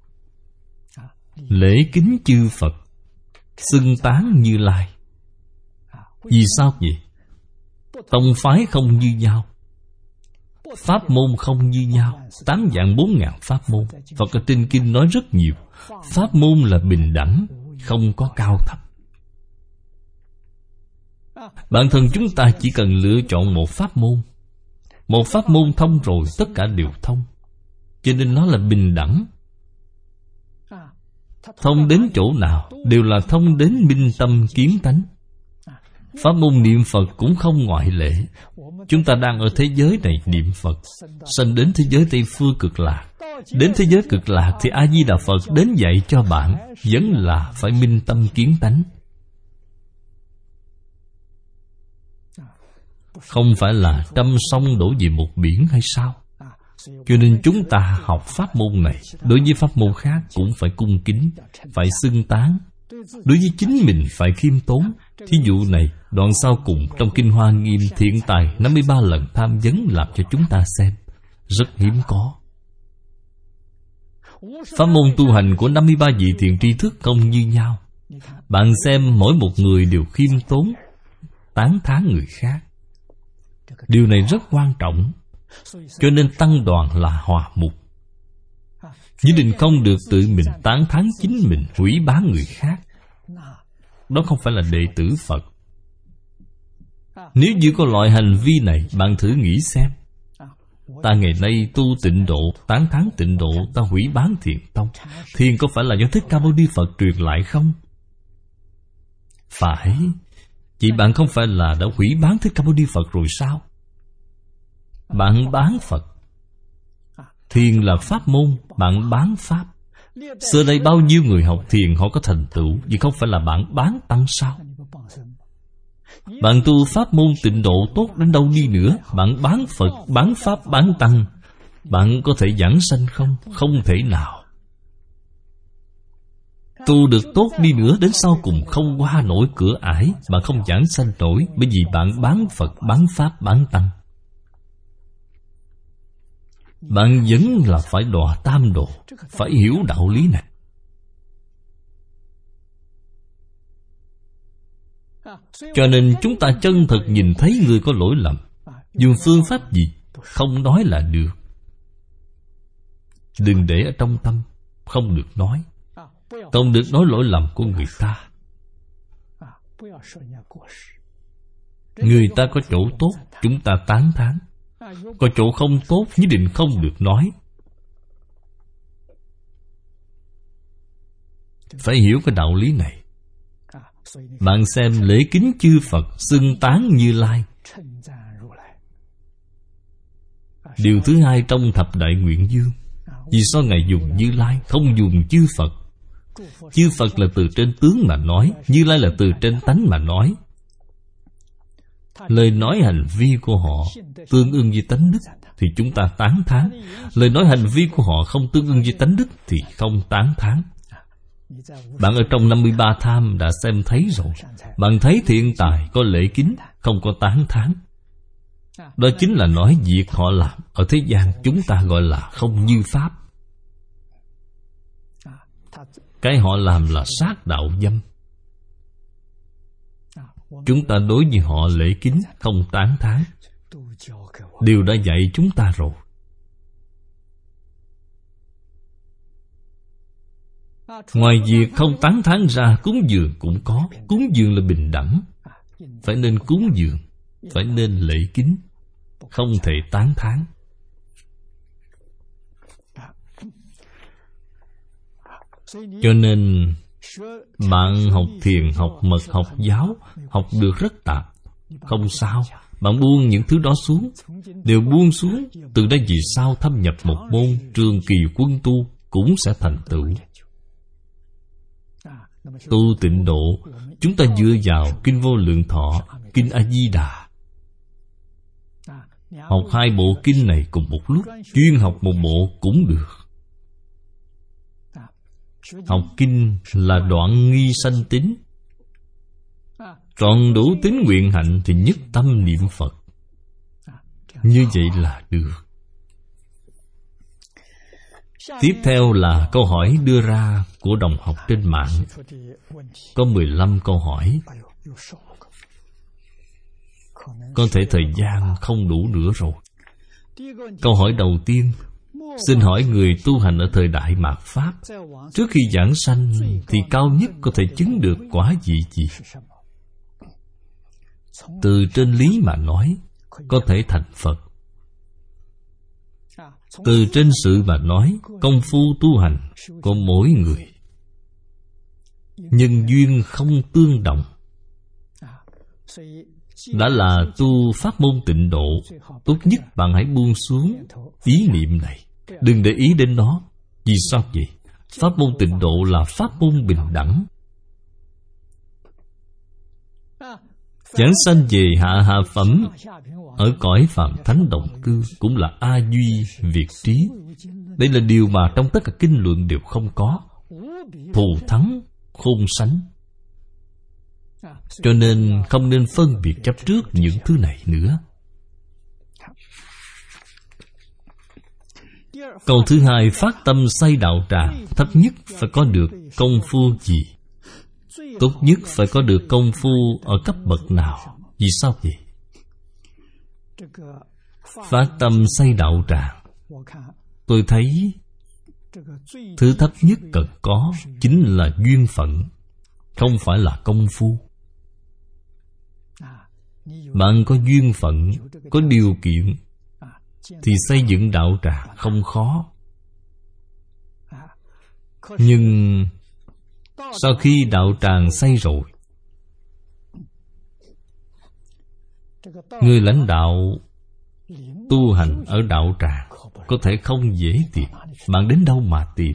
Lễ kính chư Phật, xưng tán Như Lai. Vì sao vậy? Tông phái không như nhau, pháp môn không như nhau. 8 vạn 4 ngàn pháp môn. Phật ở trên kinh nói rất nhiều. Pháp môn là bình đẳng, không có cao thấp. Bản thân chúng ta chỉ cần lựa chọn một pháp môn. Một pháp môn thông rồi, tất cả đều thông. Cho nên nó là bình đẳng. Thông đến chỗ nào đều là thông đến minh tâm kiến tánh. Pháp môn niệm Phật cũng không ngoại lệ. Chúng ta đang ở thế giới này niệm Phật, sanh đến thế giới Tây Phương Cực Lạc. Đến thế giới Cực Lạc thì A-di-đà Phật đến dạy cho bạn vẫn là phải minh tâm kiến tánh. Không phải là trăm sông đổ về một biển hay sao? Cho nên chúng ta học pháp môn này, đối với pháp môn khác cũng phải cung kính, phải xưng tán. Đối với chính mình phải khiêm tốn. Thí dụ này, đoạn sau cùng trong Kinh Hoa Nghiêm Thiện Tài 53 lần tham vấn làm cho chúng ta xem. Rất hiếm có. Pháp môn tu hành của 53 vị thiện tri thức không như nhau. Bạn xem mỗi một người đều khiêm tốn, tán thán người khác. Điều này rất quan trọng. Cho nên tăng đoàn là hòa mục. Nhất định không được tự mình tán thán chính mình, hủy báng người khác. Đó không phải là đệ tử Phật. Nếu như có loại hành vi này, bạn thử nghĩ xem. Ta ngày nay tu tịnh độ, tán thán tịnh độ, ta hủy báng thiền tông. Thiền có phải là do Thích Ca Mâu Ni Phật truyền lại không? Phải. Chị bạn không phải là đã hủy báng Thích Ca Mâu Ni Phật rồi sao? Bạn bán Phật. Thiền là pháp môn, bạn bán pháp. Xưa đây bao nhiêu người học thiền họ có thành tựu, vì không phải là bạn bán tăng sao? Bạn tu pháp môn tịnh độ tốt đến đâu đi nữa, bạn bán Phật, bán pháp, bán tăng, bạn có thể giảng sanh không? Không thể nào. Tu được tốt đi nữa, đến sau cùng không qua nổi cửa ải, bạn không giảng sanh nổi, bởi vì bạn bán Phật, bán pháp, bán tăng. Bạn vẫn là phải đọa tam độ. Phải hiểu đạo lý này. Cho nên chúng ta chân thực nhìn thấy người có lỗi lầm, dùng phương pháp gì không nói là được. Đừng để ở trong tâm. Không được nói. Không được nói lỗi lầm của người ta. Người ta có chỗ tốt, chúng ta tán thán. Có chỗ không tốt, nhất định không được nói. Phải hiểu cái đạo lý này. Bạn xem lễ kính chư Phật, xưng tán Như Lai. Điều thứ hai trong thập đại nguyện dương. Vì sao Ngài dùng Như Lai, không dùng chư Phật? Chư Phật là từ trên tướng mà nói, Như Lai là từ trên tánh mà nói. Lời nói hành vi của họ tương ưng với tánh đức thì chúng ta tán thán. Lời nói hành vi của họ không tương ưng với tánh đức thì không tán thán. Bạn ở trong 53 tham đã xem thấy rồi. Bạn thấy thiện tài có lễ kính, không có tán thán. Đó chính là nói việc họ làm ở thế gian chúng ta gọi là không như pháp. Cái họ làm là sát đạo dâm. Chúng ta đối với họ lễ kính, không tán thán. Điều đã dạy chúng ta rồi. Ngoài việc không tán thán ra, cúng dường cũng có. Cúng dường là bình đẳng. Phải nên cúng dường, phải nên lễ kính, không thể tán thán. Cho nên bạn học thiền, học mật, học giáo, học được rất tạp. Không sao. Bạn buông những thứ đó xuống, đều buông xuống. Từ đây vì sau thâm nhập một môn, trường kỳ quân tu cũng sẽ thành tựu. Tu tịnh độ, chúng ta dựa vào Kinh Vô Lượng Thọ, Kinh A-di-đà. Học hai bộ kinh này cùng một lúc, chuyên học một bộ cũng được. Học kinh là đoạn nghi sanh tín. Trọn đủ tín nguyện hạnh thì nhất tâm niệm Phật. Như vậy là được. Tiếp theo là câu hỏi đưa ra của đồng học trên mạng. Có 15 câu hỏi. Có thể thời gian không đủ nữa rồi. Câu hỏi đầu tiên: xin hỏi người tu hành ở thời đại mạt Pháp, trước khi giảng sanh thì cao nhất có thể chứng được quả vị gì? Từ trên lý mà nói, có thể thành Phật. Từ trên sự mà nói, công phu tu hành của mỗi người, nhân duyên không tương đồng. Đã là tu pháp môn tịnh độ, tốt nhất bạn hãy buông xuống ý niệm này, đừng để ý đến nó. Vì sao vậy? Pháp môn tịnh độ là pháp môn bình đẳng. Giảng sanh về hạ phẩm, ở cõi phàm thánh đồng cư, cũng là A Duy Việt trí. Đây là điều mà trong tất cả kinh luận đều không có. Thù thắng khôn sánh. Cho nên không nên phân biệt chấp trước những thứ này nữa. Câu thứ hai: phát tâm xây đạo tràng, thấp nhất phải có được công phu gì? Tốt nhất phải có được công phu ở cấp bậc nào? Vì sao vậy? Phát tâm xây đạo tràng, tôi thấy thứ thấp nhất cần có chính là duyên phận, không phải là công phu. Bạn có duyên phận, có điều kiện thì xây dựng đạo tràng không khó. Nhưng sau khi đạo tràng xây rồi, người lãnh đạo tu hành ở đạo tràng có thể không dễ tìm. Bạn đến đâu mà tìm?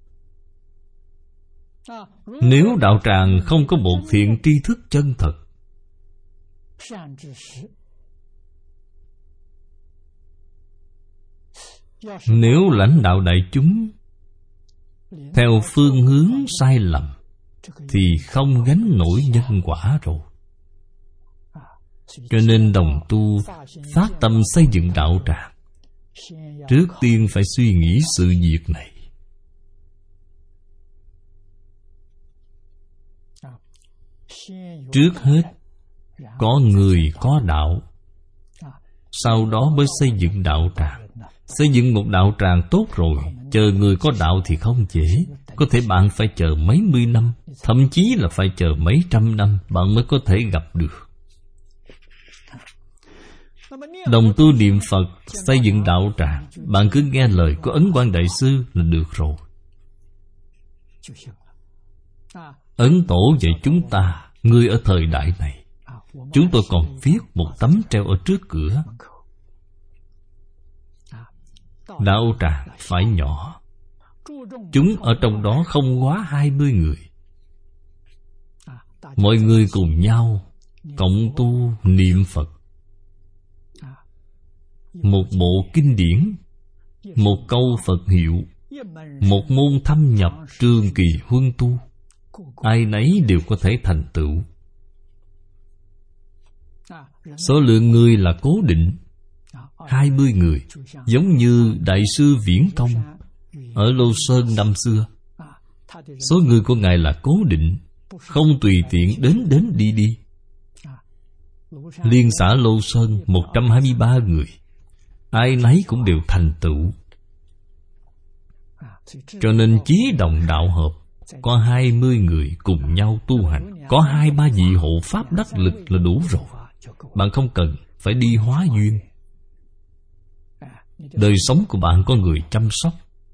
Nếu đạo tràng không có một thiện tri thức chân thật, nếu lãnh đạo đại chúng theo phương hướng sai lầm, thì không gánh nổi nhân quả rồi. Cho nên đồng tu phát tâm xây dựng đạo tràng, trước tiên phải suy nghĩ sự việc này. Trước hết có người có đạo, sau đó mới xây dựng đạo tràng. Xây dựng một đạo tràng tốt rồi, chờ người có đạo thì không dễ. Có thể bạn phải chờ mấy mươi năm, thậm chí là phải chờ mấy trăm năm bạn mới có thể gặp được. Đồng tu niệm Phật, xây dựng đạo tràng, bạn cứ nghe lời của Ấn Quang Đại Sư là được rồi. Ấn Tổ dạy chúng ta, người ở thời đại này, chúng tôi còn viết một tấm treo ở trước cửa: đạo tràng phải nhỏ, chúng ở trong đó không quá 20 người. Mọi người cùng nhau cộng tu niệm Phật. Một bộ kinh điển, một câu Phật hiệu, một môn thâm nhập trường kỳ huân tu, ai nấy đều có thể thành tựu. Số lượng người là cố định, 20 người, giống như Đại sư Viễn Công ở Lô Sơn năm xưa. Số người của Ngài là cố định, không tùy tiện đến đi. Liên xã Lô Sơn 123 người, ai nấy cũng đều thành tựu. Cho nên chí đồng đạo hợp, có 20 người cùng nhau tu hành, có 2-3 vị hộ pháp đắc lực là đủ rồi. Bạn không cần phải đi hóa duyên. Đời sống của bạn có người chăm sóc,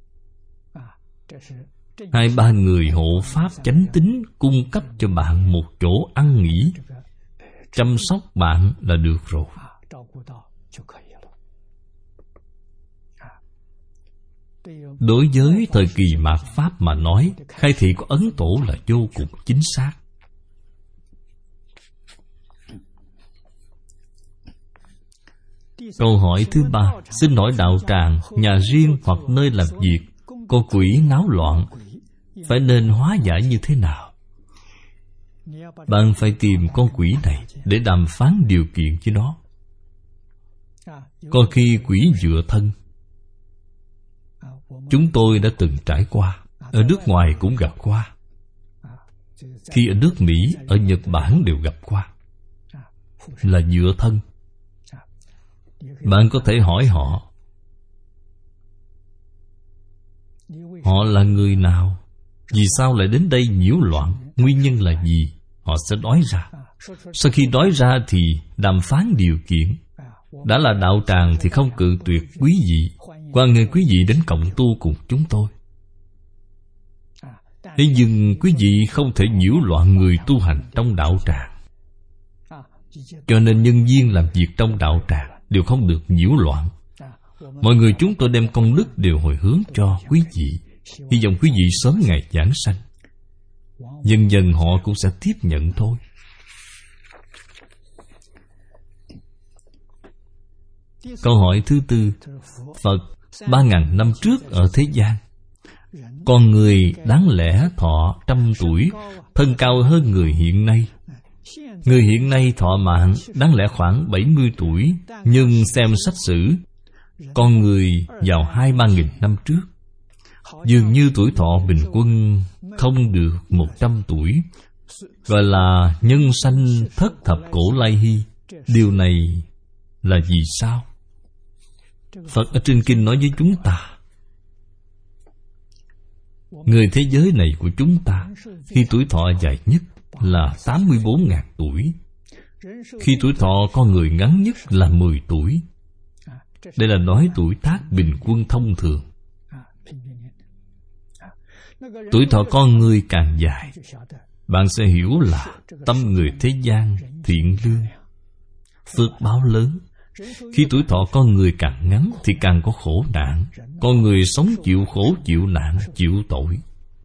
2-3 người hộ pháp chánh tín cung cấp cho bạn một chỗ ăn nghỉ, chăm sóc bạn là được rồi. Đối với thời kỳ mạt Pháp mà nói, khai thị của Ấn Tổ là vô cùng chính xác. Câu hỏi thứ 3: xin hỏi đạo tràng, nhà riêng hoặc nơi làm việc có quỷ náo loạn, phải nên hóa giải như thế nào? Bạn phải tìm con quỷ này để đàm phán điều kiện với nó. Có khi quỷ dựa thân. chúng tôi đã từng trải qua. Ở nước ngoài cũng gặp qua. Khi ở nước Mỹ, ở Nhật Bản đều gặp qua. Là dựa thân. Bạn có thể hỏi họ, họ là người nào? Vì sao lại đến đây nhiễu loạn? Nguyên nhân là gì? Họ sẽ nói ra. Sau khi nói ra thì đàm phán điều kiện. Đã là đạo tràng thì không cự tuyệt quý vị, hoan nghênh quý vị đến cộng tu cùng chúng tôi. Thế nhưng quý vị không thể nhiễu loạn người tu hành trong đạo tràng. Cho nên nhân viên làm việc trong đạo tràng đều không được nhiễu loạn. Mọi người chúng tôi đem công đức đều hồi hướng cho quý vị, hy vọng quý vị sớm ngày giảng sanh. Dần dần họ cũng sẽ tiếp nhận thôi. Câu hỏi thứ tư. Phật 3.000 năm trước ở thế gian, con người đáng lẽ thọ 100 tuổi, thân cao hơn người hiện nay. Người hiện nay thọ mạng đáng lẽ khoảng 70 tuổi, nhưng xem sách sử, con người vào 2-3 nghìn năm trước, dường như tuổi thọ bình quân không được 100 tuổi, gọi là nhân sanh thất thập cổ lai hy. Điều này là vì sao? Phật ở trên kinh nói với chúng ta, người thế giới này của chúng ta, khi tuổi thọ dài nhất là 84.000 tuổi, khi tuổi thọ con người ngắn nhất là 10 tuổi. Đây là nói tuổi tác bình quân thông thường. Tuổi thọ con người càng dài, bạn sẽ hiểu là tâm người thế gian thiện lương, phước báo lớn. Khi tuổi thọ con người càng ngắn thì càng có khổ nạn. Con người sống chịu khổ, chịu nạn, chịu tội.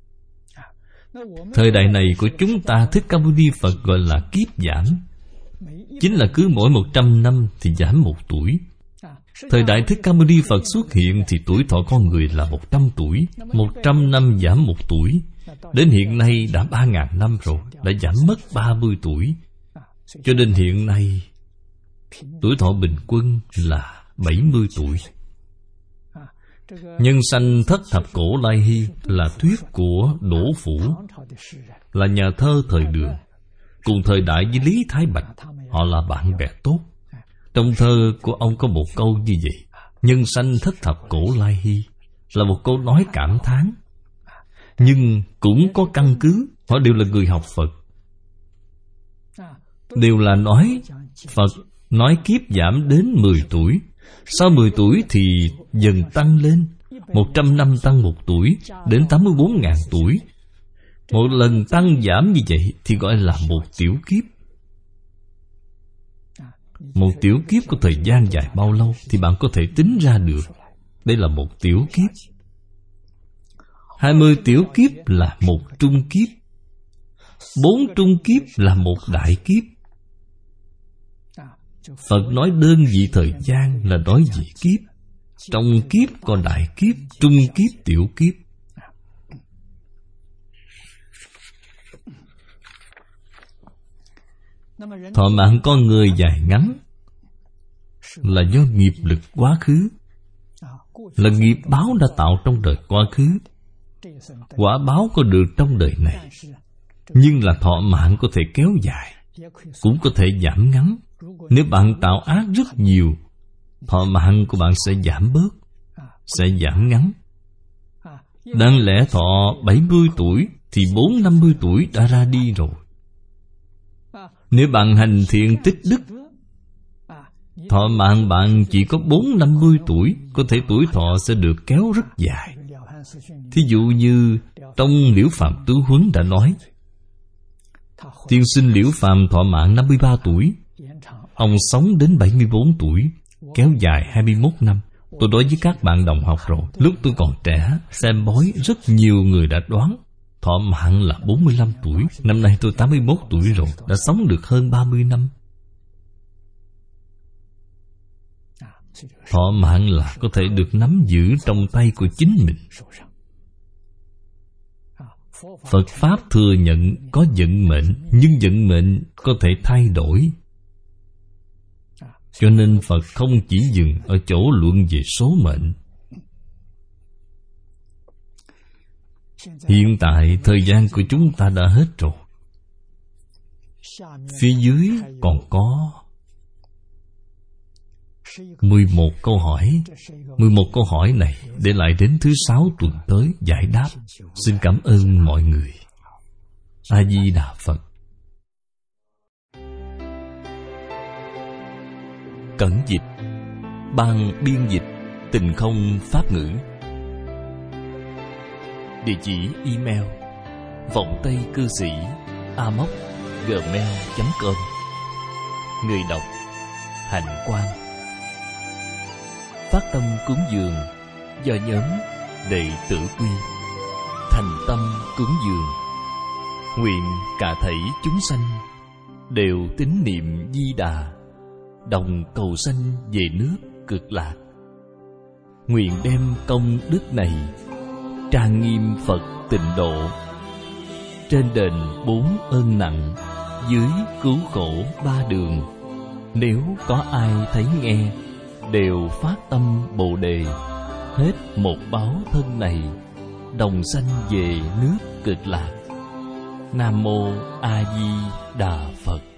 Thời đại này của chúng ta, Thích Ca Mâu Ni Phật gọi là kiếp giảm. Chính là cứ mỗi 100 năm thì giảm 1 tuổi. Thời đại Thích Ca Mâu Ni Phật xuất hiện thì tuổi thọ con người là 100 tuổi. 100 năm giảm 1 tuổi. Đến hiện nay đã 3.000 năm rồi, đã giảm mất 30 tuổi. Cho nên hiện nay tuổi thọ bình quân là 70 tuổi. Nhân sanh thất thập cổ lai hy là thuyết của Đỗ Phủ, là nhà thơ thời Đường, cùng thời đại với Lý Thái Bạch. Họ là bạn bè tốt. Trong thơ của ông có một câu như vậy: nhân sanh thất thập cổ lai hy, là một câu nói cảm thán, nhưng cũng có căn cứ. Họ đều là người học Phật, đều là nói Phật nói kiếp giảm đến 10 tuổi. Sau 10 tuổi thì dần tăng lên, 100 năm tăng 1 tuổi, đến 84.000 tuổi. Một lần tăng giảm như vậy thì gọi là một tiểu kiếp. Một tiểu kiếp có thời gian dài bao lâu thì bạn có thể tính ra được. Đây là một tiểu kiếp. 20 tiểu kiếp là một trung kiếp. 4 trung kiếp là một đại kiếp. Phật nói đơn vị thời gian là nói về kiếp. Trong kiếp có đại kiếp, trung kiếp, tiểu kiếp. Thọ mạng con người dài ngắn là do nghiệp lực quá khứ, là nghiệp báo đã tạo trong đời quá khứ. Quả báo có được trong đời này, nhưng là thọ mạng có thể kéo dài, cũng có thể giảm ngắn. Nếu bạn tạo ác rất nhiều, thọ mạng của bạn sẽ giảm bớt, sẽ giảm ngắn. Đáng lẽ thọ 70 tuổi thì 40-50 tuổi đã ra đi rồi. Nếu bạn hành thiện tích đức, thọ mạng bạn chỉ có 40-50 tuổi, có thể tuổi thọ sẽ được kéo rất dài. Thí dụ như trong Liễu Phàm Tứ Huấn đã nói, tiên sinh Liễu Phàm thọ mạng 53 tuổi, ông sống đến 74 tuổi, kéo dài 21 năm. Tôi nói với các bạn đồng học rồi, lúc tôi còn trẻ, xem bói rất nhiều người đã đoán thọ mạng là 45 tuổi. Năm nay tôi 81 tuổi rồi, đã sống được hơn 30 năm. Thọ mạng là có thể được nắm giữ trong tay của chính mình. Phật Pháp thừa nhận có vận mệnh, nhưng vận mệnh có thể thay đổi. Cho nên Phật không chỉ dừng ở chỗ luận về số mệnh. Hiện tại thời gian của chúng ta đã hết rồi. Phía dưới còn có 11 câu hỏi. 11 câu hỏi này để lại đến thứ 6 tuần tới giải đáp. Xin cảm ơn mọi người. A Di Đà Phật. Cẩn dịch. Ban biên dịch Tình Không Pháp Ngữ. Địa chỉ email vọng tây cư sĩ amos@gmail.com. Người đọc Hạnh Quang. Phát tâm cúng dường do nhóm Đệ Tử Quy. Thành tâm cúng dường, nguyện cả thảy chúng sanh đều tín niệm Di Đà, đồng cầu sanh về nước Cực Lạc. Nguyện đem công đức này trang nghiêm Phật Tịnh Độ, trên đền 4 ơn nặng, dưới cứu khổ 3 đường. Nếu có ai thấy nghe, đều phát tâm Bồ Đề, hết một báo thân này, đồng sanh về nước Cực Lạc. Nam Mô A Di Đà Phật.